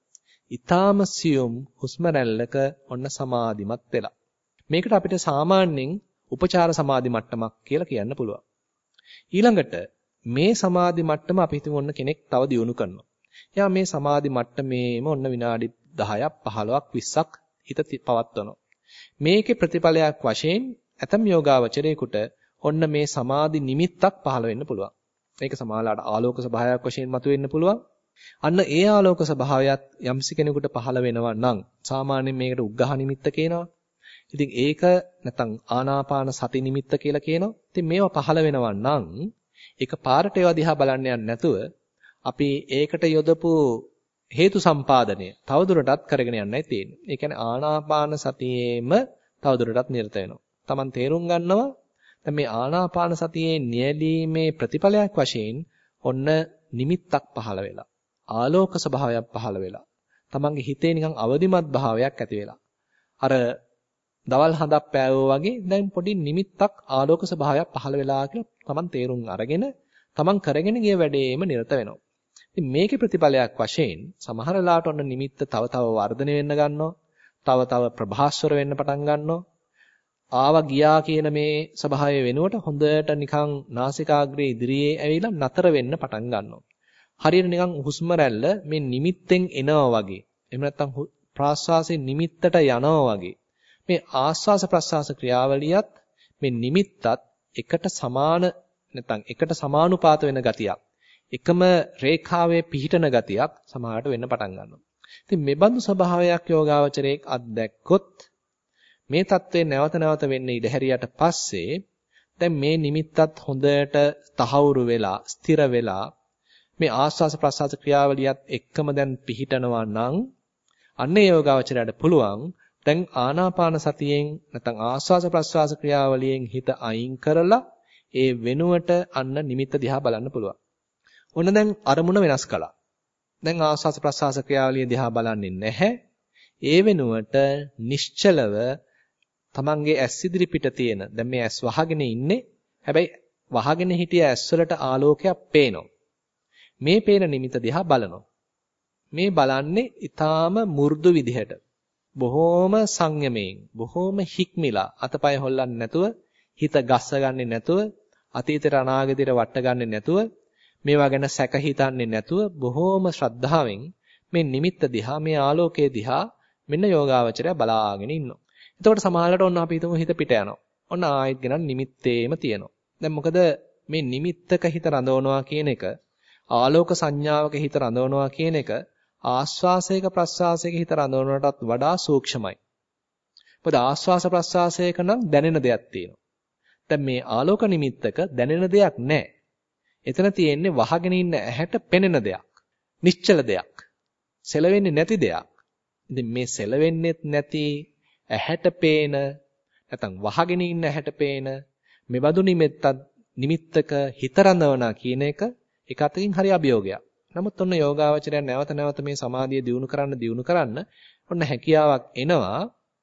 ඊ타ම සියුම් හුස්ම රැල්ලක ඔන්න සමාධිමත් වෙලා. මේකට අපිට සාමාන්‍යයෙන් උපචාර සමාධි මට්ටමක් කියලා කියන්න පුළුවන්. ඊළඟට මේ සමාධි මට්ටම අපි හිතමු ඔන්න කෙනෙක් තව දියුණු කරනවා. එයා මේ සමාධි මට්ටමේම ඔන්න විනාඩි දහයක් පහළොවක් විස්සක් හිත පවත්වනවා. මේකේ ප්‍රතිඵලයක් වශයෙන් ඇතම් යෝගාවචරයේකට ඔන්න මේ සමාධි නිමිත්තක් පහළ වෙන්න පුළුවන්. ඒක සමාලාට ආලෝක ස්වභාවයක් වශයෙන් මතුවෙන්න පුළුවන්. අන්න ඒ ආලෝක ස්වභාවයත් යම්සි කෙනෙකුට පහළ වෙනවා නම් සාමාන්‍යයෙන් මේකට උග්ඝහ නිමිත්ත කියනවා. ඉතින් ඒක නැත්නම් ආනාපාන සති නිමිත්ත කියලා කියනවා. ඉතින් මේවා පහළ වෙනවා නම් ඒක පාරට ඒවා දිහා බලන්න යන්නේ නැතුව අපි ඒකට යොදපු හේතු සම්පාදනය තවදුරටත් කරගෙන යන්නයි තියෙන්නේ. ඒ කියන්නේ ආනාපාන සතියේම තවදුරටත් නිරත වෙනවා. Taman තේරුම් ගන්නවා දැන් මේ ආනාපාන සතියේ නියැලීමේ ප්‍රතිඵලයක් වශයෙන් ඔන්න නිමිත්තක් පහළ වෙලා. ආලෝක ස්වභාවයක් පහළ වෙලා. Tamanගේ හිතේ නිකන් අවදිමත් භාවයක් ඇති වෙලා. අර දවල් හඳක් පෑවෝ වගේ දැන් පොඩි නිමිත්තක් ආලෝක ස්වභාවයක් පහළ වෙලා කියලා Taman තේරුම් අරගෙන Taman කරගෙන ගිය වැඩේම නිරත වෙනවා. ඉතින් මේකේ ප්‍රතිඵලයක් වශයෙන් සමහර ලාට ඔන්න නිමිත්ත තව තව වර්ධනය වෙන්න ගන්නවා. තව තව ප්‍රභාස්වර වෙන්න පටන් ගන්නවා. ආවා ගියා කියන මේ ස්වභාවය වෙනුවට හොඳට නිකන් නාසිකාග්‍රේ ඉදිරියේ ඇවිල්ලා නතර වෙන්න පටන් ගන්නවා. හරියට නිකන් හුස්ම රැල්ල මේ නිමිත්තෙන් එනවා වගේ. එහෙම නැත්නම් ප්‍රාශ්වාසයේ නිමිත්තට යනවා වගේ. මේ ආස්වාස ප්‍රස්වාස ක්‍රියාවලියත් මේ නිමිත්තත් එකට සමාන නැත්නම් එකට සමානුපාත වෙන ගතියක්. එකම රේඛාවේ පිහිටන ගතියක් සමහරට වෙන්න පටන් ගන්නවා. ඉතින් මේ බඳු ස්වභාවයක් යෝගාවචරයේ අත්දැක්කොත් මේ தત્ත්වය නැවත නැවත වෙන්නේ ඉඩ හැරියට පස්සේ දැන් මේ නිමිත්තත් හොඳට තහවුරු වෙලා ස්ථිර වෙලා මේ ආස්වාස ප්‍රස්වාස ක්‍රියාවලියත් එක්කම දැන් පිහිටනවා නම් අන්නේ යෝගාවචරයට පුළුවන් දැන් ආනාපාන සතියෙන් නැත්නම් ආස්වාස ප්‍රස්වාස ක්‍රියාවලියෙන් හිත අයින් කරලා ඒ වෙනුවට අන්න නිමිත්ත දිහා බලන්න පුළුවන්. ඔන්න දැන් අරමුණ වෙනස් කළා. දැන් ආස්වාස ප්‍රස්වාස ක්‍රියාවලිය දිහා බලන්නේ නැහැ. ඒ වෙනුවට නිශ්චලව තමන්ගේ ඇස් ඉදිරි පිට තියෙන දැන් මේ ඇස් වහගෙන ඉන්නේ. හැබැයි වහගෙන හිටිය ඇස් වලට ආලෝකයක් පේනවා. මේ පේන නිමිත්ත දිහා බලනවා. මේ බලන්නේ ඊටාම මෘදු විදිහට. බොහෝම සංයමයෙන්, බොහෝම හික්මිලා අතපය හොල්ලන්නේ නැතුව, හිත ගස්ස ගන්නේ නැතුව, අතීතේට අනාගතේට වට ගන්නේ නැතුව, මේවා ගැන සැක හිතන්නේ නැතුව බොහෝම ශ්‍රද්ධාවෙන් මේ නිමිත්ත දිහා, මේ ආලෝකයේ දිහා මෙන්න යෝගාවචරය බලාගෙන ඉන්නවා. එතකොට සමහරවිට ඔන්න අපි හිතමු හිත පිට යනවා. ඔන්න ආයෙත් ගෙනන් නිමිත්තේම තියෙනවා. දැන් මොකද මේ නිමිත්තක හිත රඳවනවා කියන එක, ආලෝක සංඥාවක හිත රඳවනවා කියන එක ආස්වාසයක ප්‍රස්වාසයක හිත රඳවනටත් වඩා සූක්ෂමයි. මොකද ආස්වාස ප්‍රස්වාසයක නම් දැනෙන දෙයක් තියෙනවා. දැන් මේ ආලෝක නිමිත්තක දැනෙන දෙයක් නැහැ. එතන තියෙන්නේ වහගෙන ඉන්න ඇහැට පෙනෙන දෙයක්. නිශ්චල දෙයක්. සෙලවෙන්නේ නැති දෙයක්. ඉතින් මේ සෙලවෙන්නේත් නැති ඇහැට පේන නැත්නම් වහගෙන ඉන්න ඇහැට පේන මෙබඳු නිමිත්තක් නිමිත්තක හිත රඳවනා කියන එක එක අතකින් හරි අභියෝගයක්. නමුත් ඔන්න යෝගාවචරය නැවත නැවත මේ සමාධිය දියුණු කරන්න දියුණු කරන්න ඔන්න හැකියාවක් එනවා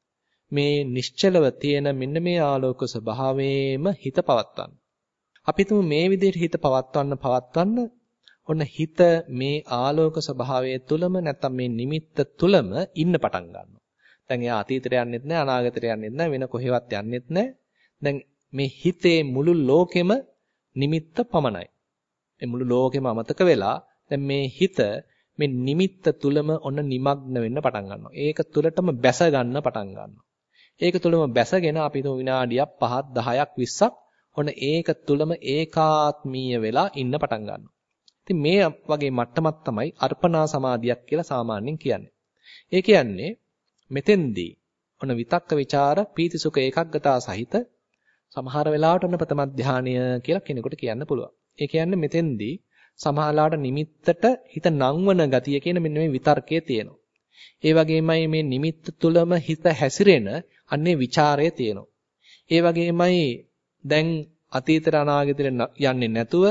මේ නිශ්චලව තියෙන මෙන්න මේ ආලෝක ස්වභාවයේම හිත පවත්වන්න. අපි තුමු මේ විදිහට හිත පවත්වන්න පවත්වන්න ඔන්න හිත මේ ආලෝක ස්වභාවය තුලම නැත්නම් මේ නිමිත්ත තුලම ඉන්න පටන් ගන්නවා. දැන් එයා අතීතයට යන්නෙත් නැහැ අනාගතයට යන්නෙත් නැහැ වෙන කොහෙවත් යන්නෙත් නැහැ. දැන් මේ හිතේ මුළු ලෝකෙම නිමිත්ත පමණයි. මේ මුළු ලෝකෙම අමතක වෙලා දැන් මේ හිත මේ නිමිත්ත තුලම ඔන්න নিমগ্ন වෙන්න පටන් ගන්නවා. ඒක තුලටම බැස ගන්න පටන් ගන්නවා. ඒක තුලම බැසගෙන අපි තුමු විනාඩියක් පහක් දහයක් විස්සක් ඔන්න ඒක තුලම ඒකාත්මීය වෙලා ඉන්න පටන් ගන්නවා. ඉතින් මේ වගේ මට්ටමක් තමයි අර්පණා සමාධියක් කියලා සාමාන්‍යයෙන් කියන්නේ. ඒ කියන්නේ මෙතෙන්දී ඔන්න විතක්ක ਵਿਚාර පීති සුඛ ඒකග්ගතා සහිත සමහර වෙලාවට ඔන්න ප්‍රථම ධානය කියලා කෙනෙකුට කියන්න පුළුවන්. ඒ කියන්නේ මෙතෙන්දී සමහරලාට නිමිත්තට හිත නංවන ගතිය කියන මෙන්න මේ විතර්කයේ තියෙනවා. ඒ වගේමයි මේ නිමිත්ත තුලම හිත හැසිරෙන අන්නේ ਵਿਚාරය තියෙනවා. ඒ වගේමයි දැන් අතීතයට අනාගතයට යන්නේ නැතුව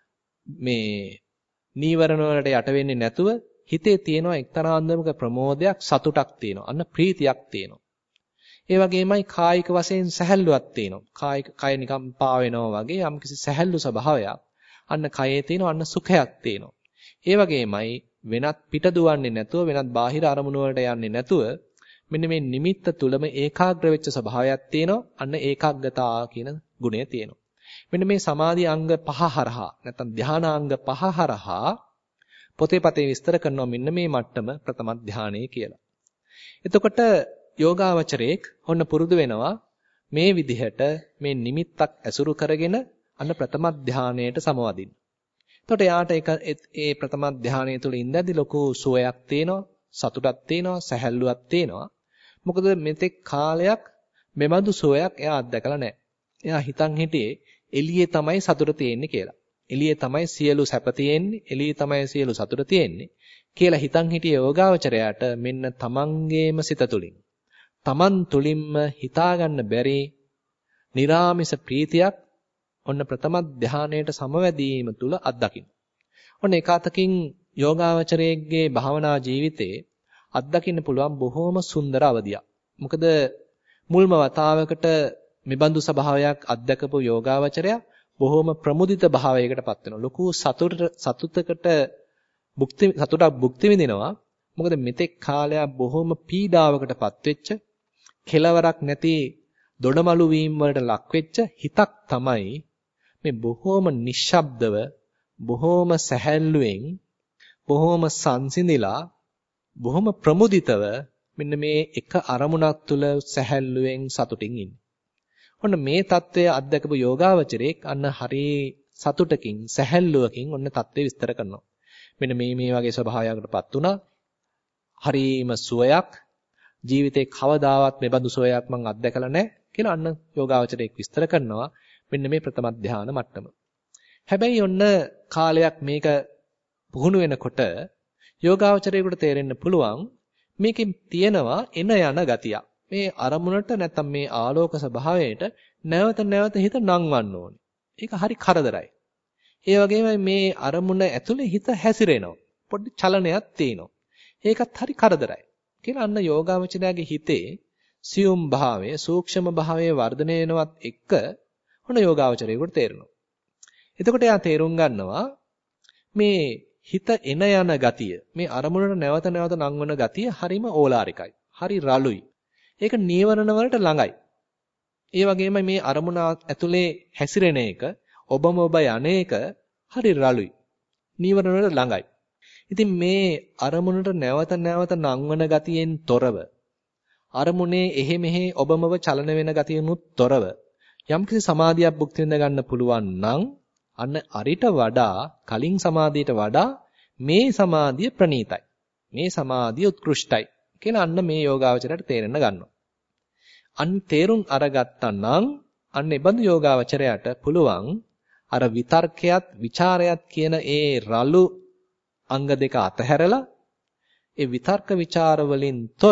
මේ නීවරණ වලට යට වෙන්නේ නැතුව හිතේ තියෙනවා එක්තරා අන්දමක ප්‍රමෝදයක් සතුටක් තියෙනවා. අන්න ප්‍රීතියක් තියෙනවා. ඒ වගේමයි කායික වශයෙන් සැහැල්ලුවක් තියෙනවා. කායික කය නිකම් පා වෙනවා වගේ යම්කිසි සැහැල්ලු ස්වභාවයක්. අන්න කයේ තියෙනවා අන්න සුඛයක් තියෙනවා. ඒ වගේමයි වෙනත් පිට දුවන්නේ නැතුව වෙනත් බාහිර අරමුණු වලට යන්නේ නැතුව මෙන්න මේ නිමිත්ත තුලම ඒකාග්‍ර වෙච්ච ස්වභාවයක් තියෙනවා. අන්න ඒකාග්‍රතාව කියන ගුණය තියෙනවා. මෙන්න මේ සමාධි අංග පහ හරහා නැත්නම් ධානාංග පහ හරහා පොතේ පතේ විස්තර කරනවා මෙන්න මේ මට්ටම ප්‍රථම ධානය කියලා. එතකොට යෝගාවචරයේක් ඔන්න පුරුදු වෙනවා මේ විදිහට මේ නිමිත්තක් ඇසුරු කරගෙන අන්න ප්‍රථම ධානයට සමවදින්න. එතකොට යාට ඒක ඒ ප්‍රථම ධානය තුල ඉඳද්දි ලොකු සුවයක් තියෙනවා, සතුටක් තියෙනවා, සැහැල්ලුවක් තියෙනවා. මොකද මෙතෙක් කාලයක් මෙබඳු සුවයක් එයා අත්දකලා නැහැ. එයා හිතන් හිටියේ එළියේ තමයි සතුට තියෙන්නේ කියලා. එළියේ තමයි සියලු සැප තියෙන්නේ, එළියේ තමයි සියලු සතුට තියෙන්නේ කියලා හිතන් හිටියේ යෝගාවචරයාට මෙන්න තමන්ගේම සිත තුලින් තමන් තුලින්ම හිතා ගන්න බැරි निराமிස ප්‍රීතියක් ඔන්න ප්‍රථම ධානයට සමවැදීම තුල අත්දකින්න. ඔන්න ඒකාතකින් යෝගාවචරයේගේ භාවනා ජීවිතේ අත්දකින්න පුළුවන් බොහොම සුන්දර අවධියක්. මොකද මුල්ම වතාවකට මෙබඳු ස්වභාවයක් අත්දකපු යෝගාවචරයා බොහොම ප්‍රමුදිත භාවයකටපත් වෙනවා. ලොකු සතුටට සතුටකට භුක්ති සතුටක් භුක්ති විඳිනවා. මොකද මෙතෙක් කාලයක් බොහොම පීඩාවකටපත් වෙච්ච කෙලවරක් නැති දොඩමලු වීම වලට ලක් වෙච්ච හිතක් තමයි මේ බොහොම නිශ්ශබ්දව බොහොම සැහැල්ලුවෙන් බොහොම සංසිඳිලා බොහොම ප්‍රමුදිතව මෙන්න මේ එක අරමුණක් තුල සැහැල්ලුවෙන් සතුටින් ඉන්නේ. ඔන්න මේ தত্ত্বය අත්දකපු යෝගාවචරයේ අන්න හරි සතුටකින් සැහැල්ලුවකින් ඔන්න தত্ত্বය විස්තර කරනවා. මෙන්න මේ මේ වගේ ස්වභාවයකටපත් උනා. හරීම සුවයක් ජීවිතේ කවදාවත් මෙබඳු සුවයක් මං අත්දකලා නැහැ කියලා අන්න යෝගාවචරයේ විස්තර කරනවා. මෙන්න මේ ප්‍රථම ධානය මට්ටම. හැබැයි ඔන්න කාලයක් මේක පුහුණු වෙනකොට යෝගාවචරයේකට තේරෙන්න පුළුවන් මේකෙන් තියෙනවා එන යන ගතියක්. මේ අරමුණට නැත්තම් මේ ආලෝක ස්වභාවයට නැවත නැවත හිත නංවන්න ඕනේ. ඒක හරි කරදරයි. ඒ වගේම මේ අරමුණ ඇතුලේ හිත හැසිරෙනවා. පොඩි චලනයක් තියෙනවා. ඒකත් හරි කරදරයි. කියලා අන්න යෝගාවචරයාගේ හිතේ සියුම් භාවය, සූක්ෂම භාවයේ වර්ධනය වෙනවත් එක්ක ඔන්න යෝගාවචරයේකට තේරෙනවා. එතකොට එයා තේරුම් ගන්නවා මේ හිත එන යන ගතිය, මේ අරමුණට නැවත නැවත නංවන ගතිය හරිම ඕලාරිකයි. හරි රළුයි. ඒක නීවරණ වලට ළඟයි. ඒ වගේම මේ අරමුණ ඇතුලේ හැසිරෙන එක, ඔබම ඔබ යන්නේක හරි රළුයි. නීවරණ වලට ළඟයි. ඉතින් මේ අරමුණට නැවත නැවත නංවන ගතියෙන් තොරව, අරමුණේ එහෙ මෙහෙ ඔබම ඔබ චලන වෙන ගතියනුත් තොරව යම්කිසි සමාධියක් භුක්ති විඳ ගන්න පුළුවන් නම් අන්න අරිට වඩා කලින් සමාධියට වඩා මේ සමාධිය ප්‍රණීතයි. මේ සමාධිය උත්කෘෂ්ටයි. කියලා අන්න මේ යෝගාවචරයට තේරෙන්න ගන්නවා. අන් තේරුම් අරගත්තා නම් අන්න ඒබඳු යෝගාවචරයට පුළුවන් අර විතර්කයත් ਵਿਚාරයත් කියන ඒ රළු අංග දෙක අතහැරලා ඒ විතර්ක ਵਿਚාර වලින් තොර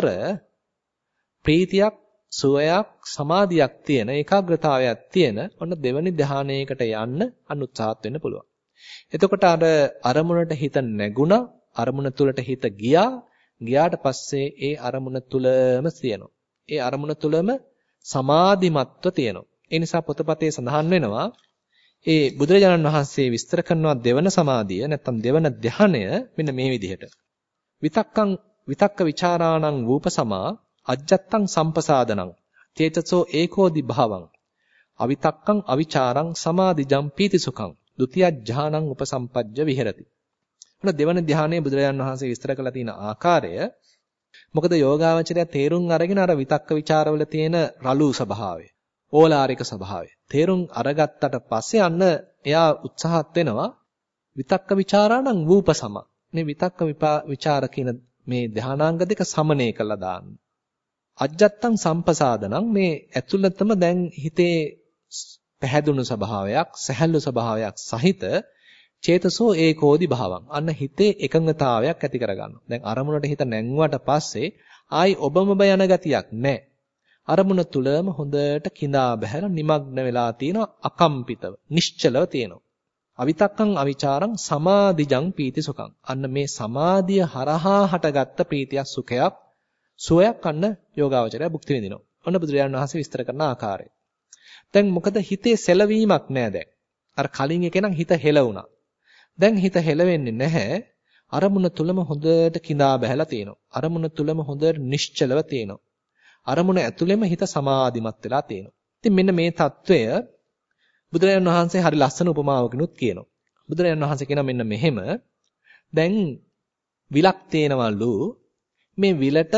ප්‍රීතියක් සුවයක් සමාධියක් තියෙන ඒකාග්‍රතාවයක් තියෙන ඔන්න දෙවනි ධානයකට යන්න අනුත්සාහත් වෙන්න පුළුවන්. එතකොට අර අරමුණට හිත නැගුණා අරමුණ තුලට හිත ගියා ගියාට පස්සේ ඒ අරමුණ තුලම තියෙනවා. ඒ අරමුණ තුලම සමාධිමත්ව තියෙනවා. ඒ නිසා පොතපතේ සඳහන් වෙනවා ඒ බුදුරජාණන් වහන්සේ විස්තර කරනවා දෙවන සමාධිය නැත්නම් දෙවන ධානය මෙන්න මේ විදිහට. විතක්කං විතක්ක ਵਿਚාරාණං වූපසමා අජ්ජත්තං සම්පසාදනං තේතසෝ ඒකෝදි භාවං අවිතක්කං අවිචාරං සමාධිජං පීතිසුඛං ဒ ුතිය ඥානං උපසම්පජ්ජ විහෙරති. මොන දෙවන ධානයේ බුදුරජාණන් වහන්සේ විස්තර කළා තියෙන ආකාරය මොකද යෝගාවචරය තේරුම් අරගෙන අර විතක්ක ਵਿਚාරවල තියෙන රළු ස්වභාවය, ඕලාරික ස්වභාවය තේරුම් අරගත්තට පස්සේ අන්න එයා උත්සාහත් වෙනවා විතක්ක ਵਿਚාරාණං වූපසම. මේ විතක්ක ਵਿਚාර කියන මේ ධානාංග දෙක සමනය කළා දාන්න. අජ්ජත්තං සම්පසාදනං මේ ඇතුළතම දැන් හිතේ පැහැදුණු ස්වභාවයක්, සැහැල්ලු ස්වභාවයක් සහිත චේතසෝ ඒකෝදි භාවං. අන්න හිතේ එකඟතාවයක් ඇති කරගන්නවා. දැන් අරමුණට හිත නැංගුවට පස්සේ ආයි ඔබම ඔබ යන ගතියක් නැහැ. අරමුණ තුලම හොඳට කිඳා බහැලා নিমগ্ন වෙලා තියෙනවා අකම්පිතව, නිශ්චලව තියෙනවා. අවිතක්කං අවිචාරං සමාධිජං පීති සුඛං. අන්න මේ සමාධිය හරහා හටගත්ත ප්‍රීතියක් සුඛයක් සුවයක් අන්න යෝගාවචරය භුක්ති විඳිනවා. ඔන්න බුදුරජාණන් වහන්සේ විස්තර කරන ආකාරය. දැන් මොකද හිතේ සැලවීමක් නැහැ දැන්. අර කලින් එකේ නම් හිත හෙලවුණා. දැන් හිත හෙලවෙන්නේ නැහැ. අරමුණ තුලම හොඳට කිඳා බහැලා තියෙනවා. අරමුණ තුලම හොඳට නිශ්චලව තියෙනවා. අරමුණ ඇතුළෙම හිත සමාධිමත් වෙලා තියෙනවා. ඉතින් මෙන්න මේ తত্ত্বය බුදුරජාණන් වහන්සේ හරි ලස්සන උපමාවකිනුත් කියනවා. බුදුරජාණන් වහන්සේ කියනවා මෙන්න මෙහෙම. දැන් විලක් තේනවලු මේ විලට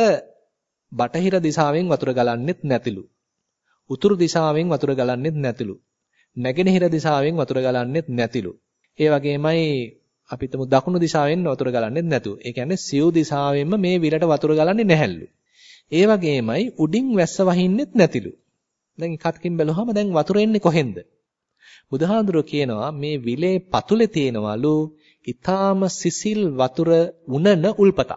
බටහිර දිශාවෙන් වතුර ගලන්නෙත් නැතිලු. උතුරු දිශාවෙන් වතුර ගලන්නෙත් නැතිලු. නැගෙනහිර දිශාවෙන් වතුර ගලන්නෙත් නැතිලු. ඒ වගේමයි අපි හිතමු දකුණු දිශාවෙන් වතුර ගලන්නෙත් නැතු. ඒ කියන්නේ සිව් දිශාවෙන්ම මේ විලට වතුර ගලන්නේ නැහැලු. ඒ වගේමයි උඩින් වැස්ස වහින්නෙත් නැතිලු. දැන් එකත්කින් බැලුවහම දැන් වතුර එන්නේ කොහෙන්ද? බුදුහාඳුරෝ කියනවා මේ විලේ පතුලේ තියෙනවලු ඊටාම සිසිල් වතුර උනන උල්පත.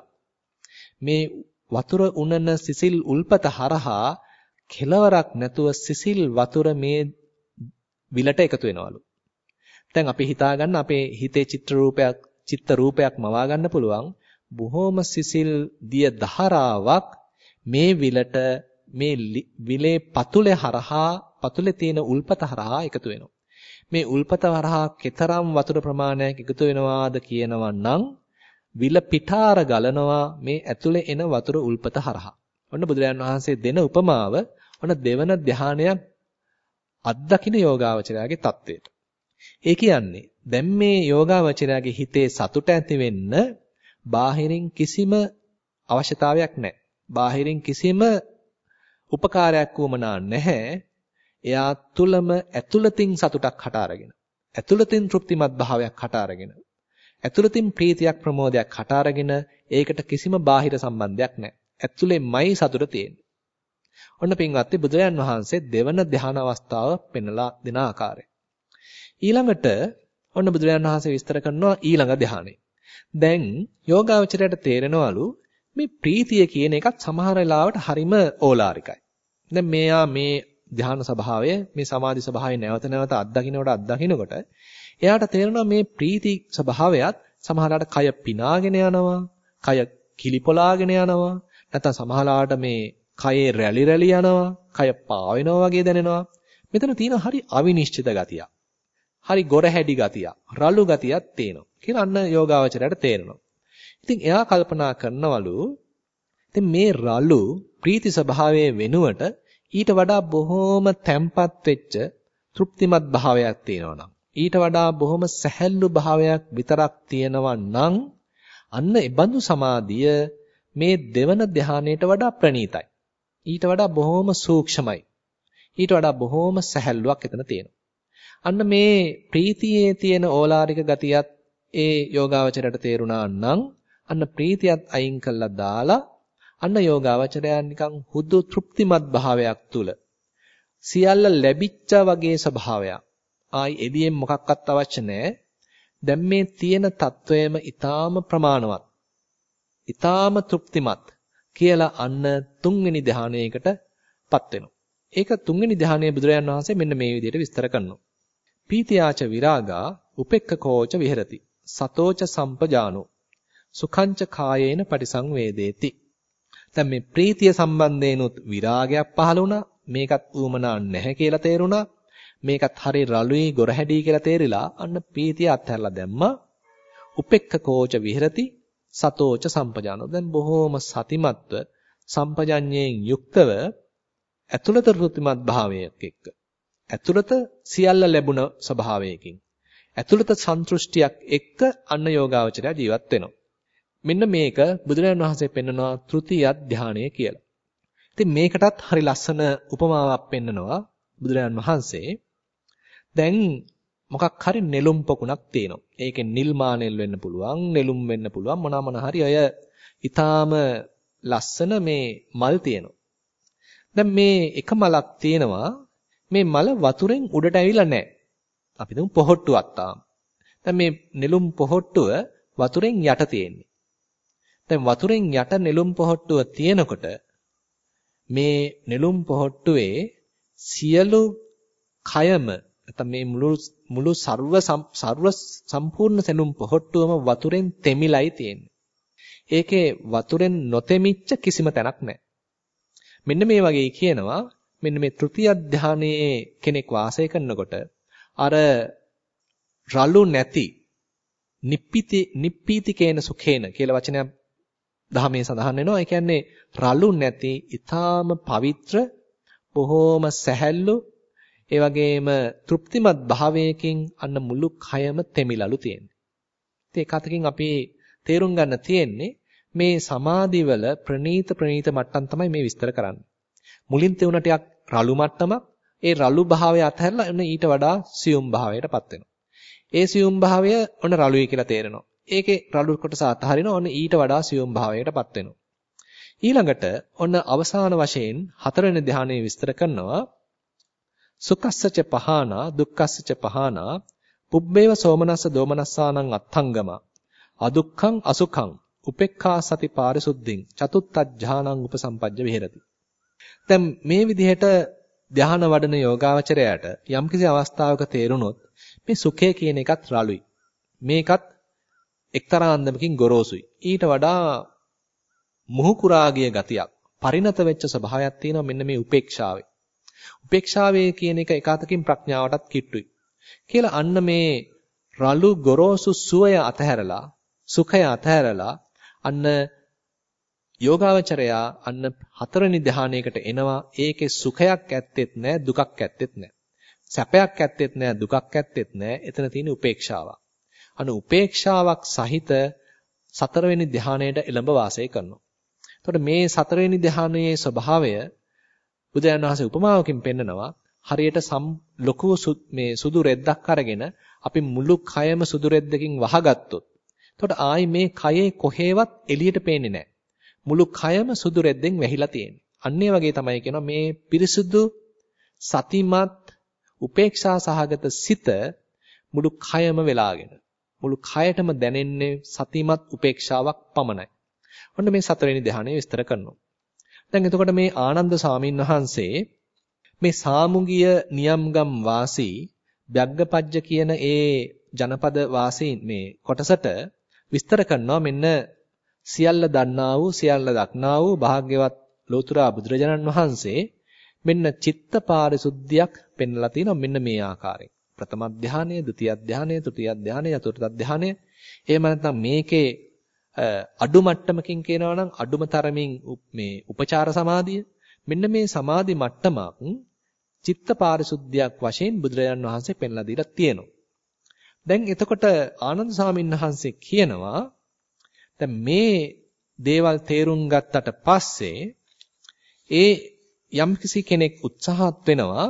මේ වතුර උනන සිසිල් උල්පත හරහා කෙලවරක් නැතුව සිසිල් වතුර මේ විලට එකතු වෙනවලු. දැන් අපි හිතා ගන්න අපේ හිතේ චිත්‍ර රූපයක් චිත්ත රූපයක් මවා ගන්න පුළුවන් බොහොම සිසිල් දිය දහරාවක් මේ විලට මේ විලේ පතුලේ හරහා පතුලේ තියෙන උල්පත හරහා එකතු වෙනවා. මේ උල්පත හරහා කතරම් වතුර ප්‍රමාණයක් එකතු වෙනවාද කියනවා නම් විල පිටාර ගලනවා මේ ඇතුලේ එන වතුර උල්පත හරහා. ඔන්න බුදුරජාණන් වහන්සේ දෙන උපමාව ඔන්න දෙවන ධානයක් අත්දකින්න යෝගාවචරයාගේ தത്വෙට. ඒ කියන්නේ දැන් මේ යෝගාවචරයාගේ හිතේ සතුට ඇති වෙන්න බාහිරින් කිසිම අවශ්‍යතාවයක් නැහැ. බාහිරින් කිසිම උපකාරයක් වුමනා නැහැ. එයා තුලම ඇතුළතින් සතුටක් හට අරගෙන, ඇතුළතින් තෘප්තිමත් භාවයක් හට අරගෙන, ඇතුළතින් ප්‍රීතියක් ප්‍රමෝදයක් හට අරගෙන ඒකට කිසිම බාහිර සම්බන්ධයක් නැහැ. ඇතුළෙමයි සතුට තියෙන්නේ. ඔන්න පින්වත්නි බුදුරජාන් වහන්සේ දෙවන ධ්‍යාන අවස්ථාව පෙන්වලා දෙන ආකාරය. ඊළඟට ඔන්න බුදුරජාන් වහන්සේ විස්තර කරනවා ඊළඟ ධ්‍යානෙ. දැන් යෝගාවචරයට තේරෙනවලු මේ ප්‍රීතිය කියන එකත් සමහර වෙලාවට හරිම ඕලාරිකයි. දැන් මෙයා මේ ධ්‍යාන ස්වභාවය මේ සමාධි ස්වභාවය නැවත නැවත අත්දකින්නකොට අත්දකින්නකොට එයාට තේරෙනවා මේ ප්‍රීති ස්වභාවයත් සමහරවිට කය පිනාගෙන යනවා, කය කිලිපොලාගෙන යනවා, නැත්නම් සමහරවිට මේ කයේ රැලි රැලි යනවා, කය පාවෙනවා වගේ දැනෙනවා. මෙතන තියෙන හරි අවිනිශ්චිත ගතියක්. හරි ගොරහැඩි ගතියක්, රළු ගතියක් තියෙනවා. කියලා අන්න යෝගාවචරයට තේරෙනවා. ඉතින් එයා කල්පනා කරනවලු ඉතින් මේ රළු ප්‍රීති ස්වභාවයේ වෙනුවට ඊට වඩා බොහොම තැම්පත් වෙච්ච තෘප්තිමත් භාවයක් තියෙනවා නම් ඊට වඩා බොහොම සැහැල්ලු භාවයක් විතරක් තියෙනවා නම් අන්න ඒ බඳු සමාධිය මේ දෙවන ධානයට වඩා ප්‍රණීතයි. ඊට වඩා බොහොම සූක්ෂමයි. ඊට වඩා බොහොම සැහැල්ලුවක් එතන තියෙනවා. අන්න මේ ප්‍රීතියේ තියෙන ඕලාරික ගතියත් ඒ යෝගාවචරයට තේරුණා නම් අන්න ප්‍රීතියත් අයින් කළා දාලා අන්න යෝගාවචරයන් නිකන් හුදු තෘප්තිමත් භාවයක් තුල සියල්ල ලැබිච්චා වගේ ස්වභාවයක්. ආයි එදියෙන් මොකක්වත් අවශ්‍ය නැහැ. දැන් මේ තියෙන తත්වයම ඊටාම ප්‍රමාණවත්. ඊටාම තෘප්තිමත් කියලා අන්න තුන්වෙනි ධානයකටපත් වෙනවා. ඒක තුන්වෙනි ධානයේ බුදුරජාන් වහන්සේ මෙන්න මේ විදිහට විස්තර කරනවා. පීතියාච විරාගා උපෙක්ඛකෝච විහෙරති. සතෝච සම්පජානෝ සුඛංච කායේන පටිසංවේදේති. දැන් මේ ප්‍රීතිය සම්බන්ධයෙන්ුත් විරාගයක් පහළ වුණා. මේකත් ඌමනා නැහැ කියලා තේරුණා. මේකත් හරි රළුයි ගොරහැඩි කියලා තේරිලා අන්න ප්‍රීතිය අත්හැරලා දැම්මා. උපෙක්ඛකෝච විහෙරති සතෝච සම්පජානෝ. දැන් බොහෝම සතිමත්ව සම්පජඤ්ඤයෙන් යුක්තව ඇතුළත ෘතිමත් භාවයක් එක්ක ඇතුළත සියල්ල ලැබුණ ස්වභාවයකින් ඇතුළත සන්තුෂ්ටියක් එක්ක අන්න යෝගාවචරය ජීවත් වෙනවා. මෙන්න මේක බුදුරජාණන් වහන්සේ පෙන්නනවා තෘතිය ධානය කියලා. ඉතින් මේකටත් හරි ලස්සන උපමාවක් පෙන්නනවා බුදුරජාණන් වහන්සේ. දැන් මොකක් හරි නෙළුම් පොකුණක් තියෙනවා. ඒකෙන් නිල් මානෙල් වෙන්න පුළුවන්, නෙළුම් වෙන්න පුළුවන් මොනවා මොන හරි අය ඊටාම ලස්සන මේ මල් තියෙනවා. දැන් මේ එක මලක් තියෙනවා. මේ මල වතුරෙන් උඩට ඇවිල්ලා නැහැ. අපි දුම් පොහොට්ටුවක් තාම. දැන් මේ නෙළුම් පොහොට්ටුව වතුරෙන් යට තියෙන්නේ. දැන් වතුරෙන් යට නෙළුම් පොහොට්ටුව තියෙනකොට මේ නෙළුම් පොහට්ටුවේ සියලු කයම නැත්නම් මේ මුළු මුළු ਸਰව ਸਰව සම්පූර්ණ නෙළුම් පොහට්ටුවම වතුරෙන් තෙමිලයි තියෙන්නේ. ඒකේ වතුරෙන් නොතෙමිච්ච කිසිම තැනක් නැහැ. මෙන්න මේ වගේ කියනවා මෙන්න මේ තෘතිය ධානයේ කෙනෙක් වාසය කරනකොට අර රළු නැති නිප්පිති නිප්පීතිකේන සුඛේන කියලා වචනයක් දහමේ සඳහන් වෙනවා. ඒ කියන්නේ රළු නැති, ඊටාම පවිත්‍ර, බොහෝම සැහැල්ලු, ඒ වගේම තෘප්තිමත් භාවයකින් අන්න මුළු කයම තෙමිලලු තියෙන්නේ. ඉතින් ඒක අතකින් අපි තේරුම් ගන්න තියෙන්නේ මේ සමාධිවල ප්‍රනීත ප්‍රනීත මට්ටම් තමයි මේ විස්තර කරන්නේ. මුලින් තියුණ ටිකක් රළු මට්ටමක්. ඒ රළු භාවය අතහැරලා එන්න ඊට වඩා සියුම් භාවයටපත් වෙනවා. ඒ සියුම් භාවය ඔන්න රළුයි කියලා තේරෙනවා. ඒකේ රළු කොටස අතහරිනවා. ඔන්න ඊට වඩා සියුම් භාවයටපත් වෙනවා. ඊළඟට ඔන්න අවසාන වශයෙන් හතරවෙනි ධ්‍යානයේ විස්තර කරනවා සුඛස්සච පහනා දුක්ඛස්සච පහනා පුබ්බේව සෝමනස්ස දෝමනස්සානං අත්ථංගම අදුක්ඛං අසුඛං උපේක්ඛා සති පාරිසුද්ධින් චතුත්ථඥානං උපසම්පජ්ජ විහෙරති. දැන් මේ විදිහට ධ්‍යාන වඩන යෝගාවචරයට යම්කිසි අවස්ථාවක තේරුණොත් මේ සුඛය කියන එකත් රළුයි. මේකත් එක්තරා අන්දමකින් ගොරෝසුයි. ඊට වඩා මුහුකුරාගිය ගතියක්, පරිණත වෙච්ච ස්වභාවයක් තියෙනවා මෙන්න මේ උපේක්ෂාවේ. උපේක්ෂාවේ කියන එක එකතකින් ප්‍රඥාවටත් කිට්ටුයි. කියලා අන්න මේ රළු ගොරෝසු සුවය අතහැරලා, සුඛය අතහැරලා අන්න යෝගාවචරයා අන්න හතරවෙනි ධ්‍යානයකට එනවා. ඒකේ සුඛයක් ඇත්තෙත් නැහැ, දුකක් ඇත්තෙත් නැහැ. සැපයක් ඇත්තෙත් නැහැ, දුකක් ඇත්තෙත් නැහැ. එතන තියෙන උපේක්ෂාවක්. අන්න උපේක්ෂාවක් සහිත සතරවෙනි ධ්‍යානයට එළඹ වාසය කරනවා. එතකොට මේ සතරවෙනි ධ්‍යානයේ ස්වභාවය බුදුන් වහන්සේ උපමාවකින් පෙන්නනවා. හරියට සම් ලොකු මේ සුදු රෙද්දක් අරගෙන අපි මුළු කයම සුදු රෙද්දකින් වහගත්තොත් එතකොට ආයි මේ කයේ කොහෙවත් එළියට පේන්නේ නැහැ. මුළු කයම සුදු රෙද්දෙන් වැහිලා තියෙන්නේ. අන්න ඒ වගේ තමයි කියනවා මේ පිරිසුදු සතිමත් උපේක්ෂා සහගත සිත මුළු කයම වෙලාගෙන මුළු කයටම දැනෙන්නේ සතිමත් උපේක්ෂාවක් පමණයි. ඔන්න මේ සතරවෙනි ධ්‍යානය විස්තර කරනවා. දැන් එතකොට මේ ආනන්ද සාමින් වහන්සේ මේ සාමුගිය නියම්ගම් වාසී බ්‍යග්ගපජ්ජ කියන ඒ ජනපද වාසීන් මේ කොටසට විස්තර කරනවා මෙන්න සියල්ල දන්නා වූ සියල්ල දක්නා වූ භාග්‍යවත් ලෝතුරා බුදුරජාණන් වහන්සේ මෙන්න චිත්ත පාරිශුද්ධියක් පෙන්වලා තිනවා මෙන්න මේ ආකාරයෙන්. ප්‍රථම ධානය, ဒုတိ ය ධානය, තෘතිය ධානය, චතුර්ථ ධානය. එහෙම නැත්නම් මේකේ අඩු මට්ටමකින් කියනවා නම් අඩුම තරමින් මේ උපචාර සමාධිය. මෙන්න මේ සමාධි මට්ටමක් චිත්ත පාරිශුද්ධියක් වශයෙන් බුදුරජාණන් වහන්සේ පෙන්ලා දීලා තියෙනවා. දැන් එතකොට ආනන්ද සාමින් වහන්සේ කියනවා දැන් මේ දේවල් තේරුම් ගත්තට පස්සේ ඒ යම්කිසි කෙනෙක් උත්සාහත් වෙනවා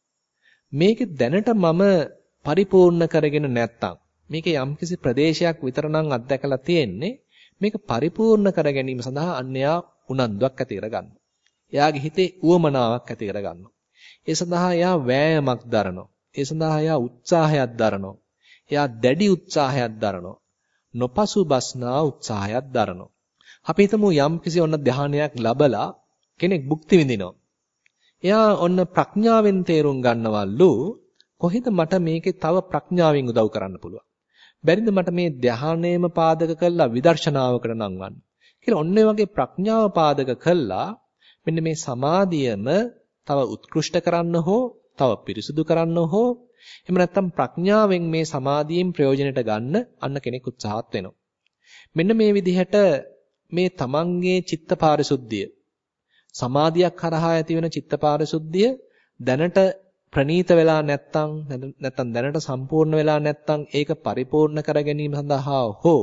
මේක දැනට මම පරිපූර්ණ කරගෙන නැත්තම් මේක යම්කිසි ප්‍රදේශයක් විතර නම් අත්දැකලා තියෙන්නේ මේක පරිපූර්ණ කර ගැනීම සඳහා අන්‍යයා උනන්දුවක් ඇති කරගන්නවා. එයාගේ හිතේ උවමනාවක් ඇති කරගන්නවා. ඒ සඳහා එයා වෑයමක් දරනවා. ඒ සඳහා එයා උත්සාහයක් දරනවා. එයා දැඩි උත්සාහයක් දරනවා. නොපසු බස්නා උත්සාහයක් දරනවා. අපි හිතමු යම්කිසි ඔන්න ධානයක් ලැබලා කෙනෙක් භුක්ති විඳිනවා. එයා ඔන්න ප්‍රඥාවෙන් තේරුම් ගන්නවලු කොහෙද මට මේකේ තව ප්‍රඥාවෙන් උදව් කරන්න පුළුවන්. බැරිද මට මේ ධානයේම පාදක කරලා විදර්ශනාවකට නංවන්න. කියලා ඔන්න ඒ වගේ ප්‍රඥාව පාදක කළා මෙන්න මේ සමාධියම තව උත්කෘෂ්ඨ කරන්න හෝ තව පිරිසුදු කරන්න හෝ එහෙම නැත්නම් ප්‍රඥාවෙන් මේ සමාධියෙන් ප්‍රයෝජනට ගන්න අන්න කෙනෙක් උත්සාහත් වෙනවා. මෙන්න මේ විදිහට මේ තමන්ගේ චිත්ත පාරිශුද්ධිය සමාධියක් කරහා ඇති වෙන චිත්ත පාරිශුද්ධිය දැනට ප්‍රනීත වෙලා නැත්නම් නැත්නම් දැනට සම්පූර්ණ වෙලා නැත්නම් ඒක පරිපූර්ණ කර ගැනීම සඳහා හෝ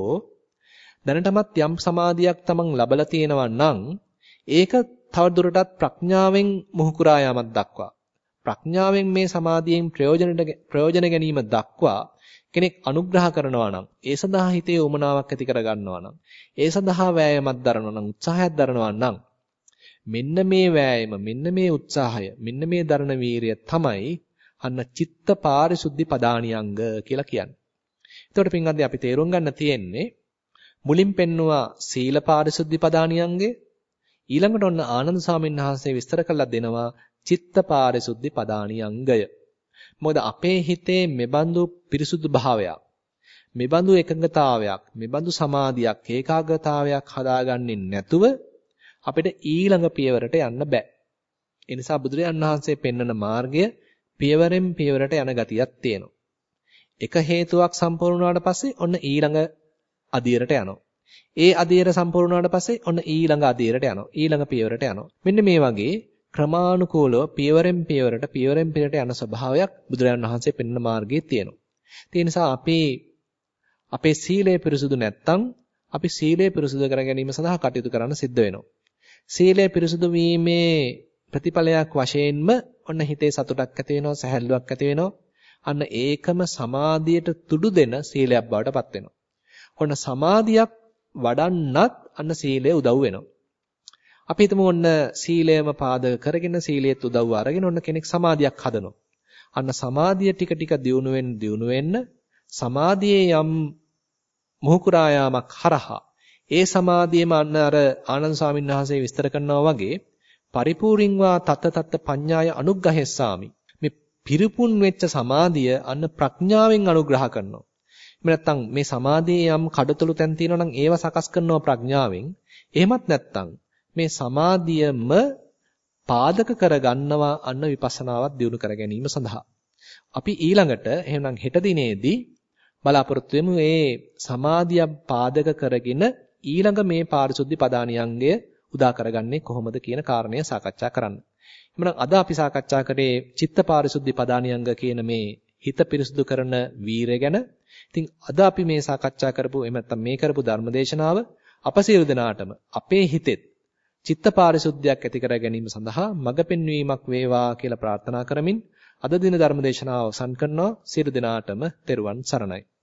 දැනටමත් යම් සමාධියක් තමන් ලබලා තියෙනවා නම් ඒක තවදුරටත් ප්‍රඥාවෙන් මුහුකුරා යාමක් දක්වා ප්‍රඥාවෙන් මේ සමාධියෙන් ප්‍රයෝජනට ප්‍රයෝජන ගැනීම දක්වා කෙනෙක් අනුග්‍රහ කරනවා නම් ඒ සඳහා හිතේ උමනාවක් ඇති කර ගන්නවා නම් ඒ සඳහා වෑයමක් දරනවා නම් උත්සාහයක් දරනවා නම් මෙන්න මේ වෑයම මෙන්න මේ උත්සාහය මෙන්න මේ දරණ වීරිය තමයි අන්න චිත්ත පාරිශුද්ධි පදානියංග කියලා කියන්නේ. එතකොට පින්වත්නි අපි තේරුම් ගන්න තියෙන්නේ මුලින් පෙන්නවා සීල පාරිශුද්ධි පදානියංගේ ඊළඟට ඔන්න ආනන්ද ස්වාමීන් වහන්සේ විස්තර කළා දෙනවා චිත්ත පාරිශුද්ධි පදානියංගය. මොකද අපේ හිතේ මෙබඳු පිරිසුදු භාවයක්, මෙබඳු එකඟතාවයක්, මෙබඳු සමාධියක්, ඒකාග්‍රතාවයක් හදාගන්නේ නැතුව අපිට ඊළඟ පියවරට යන්න බෑ. ඒ නිසා බුදුරජාන් වහන්සේ පෙන්වන මාර්ගය පියවරෙන් පියවරට යන ගතියක් තියෙනවා. එක හේතුවක් සම්පූර්ණ වුණාට පස්සේ ඔන්න ඊළඟ අදියරට යනවා. ඒ අදියර සම්පූර්ණ වුණාට පස්සේ ඔන්න ඊළඟ අදියරට යනවා. ඊළඟ පියවරට යනවා. මෙන්න මේ වගේ ක්‍රමානුකූලව පියවරෙන් පියවරට පියවරෙන් පියවරට යන ස්වභාවයක් බුදුරජාණන් වහන්සේ පෙන්වන මාර්ගයේ තියෙනවා. ඒ නිසා අපි අපේ සීලය පිරිසුදු නැත්නම් අපි සීලය පිරිසුදු කර ගැනීම සඳහා කටයුතු කරන්න සිද්ධ වෙනවා. සීලය පිරිසුදු වීමේ ප්‍රතිඵලයක් වශයෙන්ම ඔන්න හිතේ සතුටක් ඇති වෙනවා, සැහැල්ලුවක් ඇති වෙනවා. අන්න ඒකම සමාධියට තුඩු දෙන සීලයක් බවට පත් වෙනවා. ඔන්න සමාධියක් වඩන්නත් අන්න සීලය උදව් වෙනවා. අපි හිතමු ඔන්න සීලයම පාදක කරගෙන සීලයට උදව්ව අරගෙන ඔන්න කෙනෙක් සමාධියක් හදනවා. අන්න සමාධිය ටික ටික දියුණු වෙන්න දියුණු වෙන්න සමාධියේ යම් මොහුකුරායාමක් හරහා ඒ සමාධියම අන්න අර ආනන්ද ස්වාමීන් වහන්සේ විස්තර කරනවා වගේ පරිපූර්ණින්වා තත්ත තත්ත පඤ්ඤාය අනුග්‍රහෙස්සාමි. මේ පිරිපුන් වෙච්ච සමාධිය අන්න ප්‍රඥාවෙන් අනුග්‍රහ කරනවා. එහෙම නැත්නම් මේ සමාධියේ යම් කඩතොළු තැන් තියෙනවා නම් ඒව සකස් කරනවා ප්‍රඥාවෙන්. එහෙමත් නැත්නම් මේ සමාධියම පාදක කරගන්නවා අන්න විපස්සනාවත් දියුණු කර ගැනීම සඳහා. අපි ඊළඟට එහෙනම් හෙට දිනේදී බලාපොරොත්තු වෙමු මේ සමාධිය පාදක කරගෙන ඊළඟ මේ පාරිශුද්ධි පදානියංගය උදා කරගන්නේ කොහොමද කියන කාරණය සාකච්ඡා කරන්න. එhmenan අද අපි සාකච්ඡා කරේ චිත්ත පාරිශුද්ධි පදානියංග කියන මේ හිත පිරිසුදු කරන වීරය ගැන. ඉතින් අද අපි මේ සාකච්ඡා කරපු එහෙම නැත්නම් මේ කරපු ධර්මදේශනාව අප සියලු දෙනාටම අපේ හිතෙත් චිත්ත පාරිශුද්ධියක් ඇති කර ගැනීම සඳහා මඟ පෙන්වීමක් වේවා කියලා ප්‍රාර්ථනා කරමින් අද දින ධර්මදේශනාව අවසන් කරනවා. සියලු දෙනාටම තෙරුවන් සරණයි.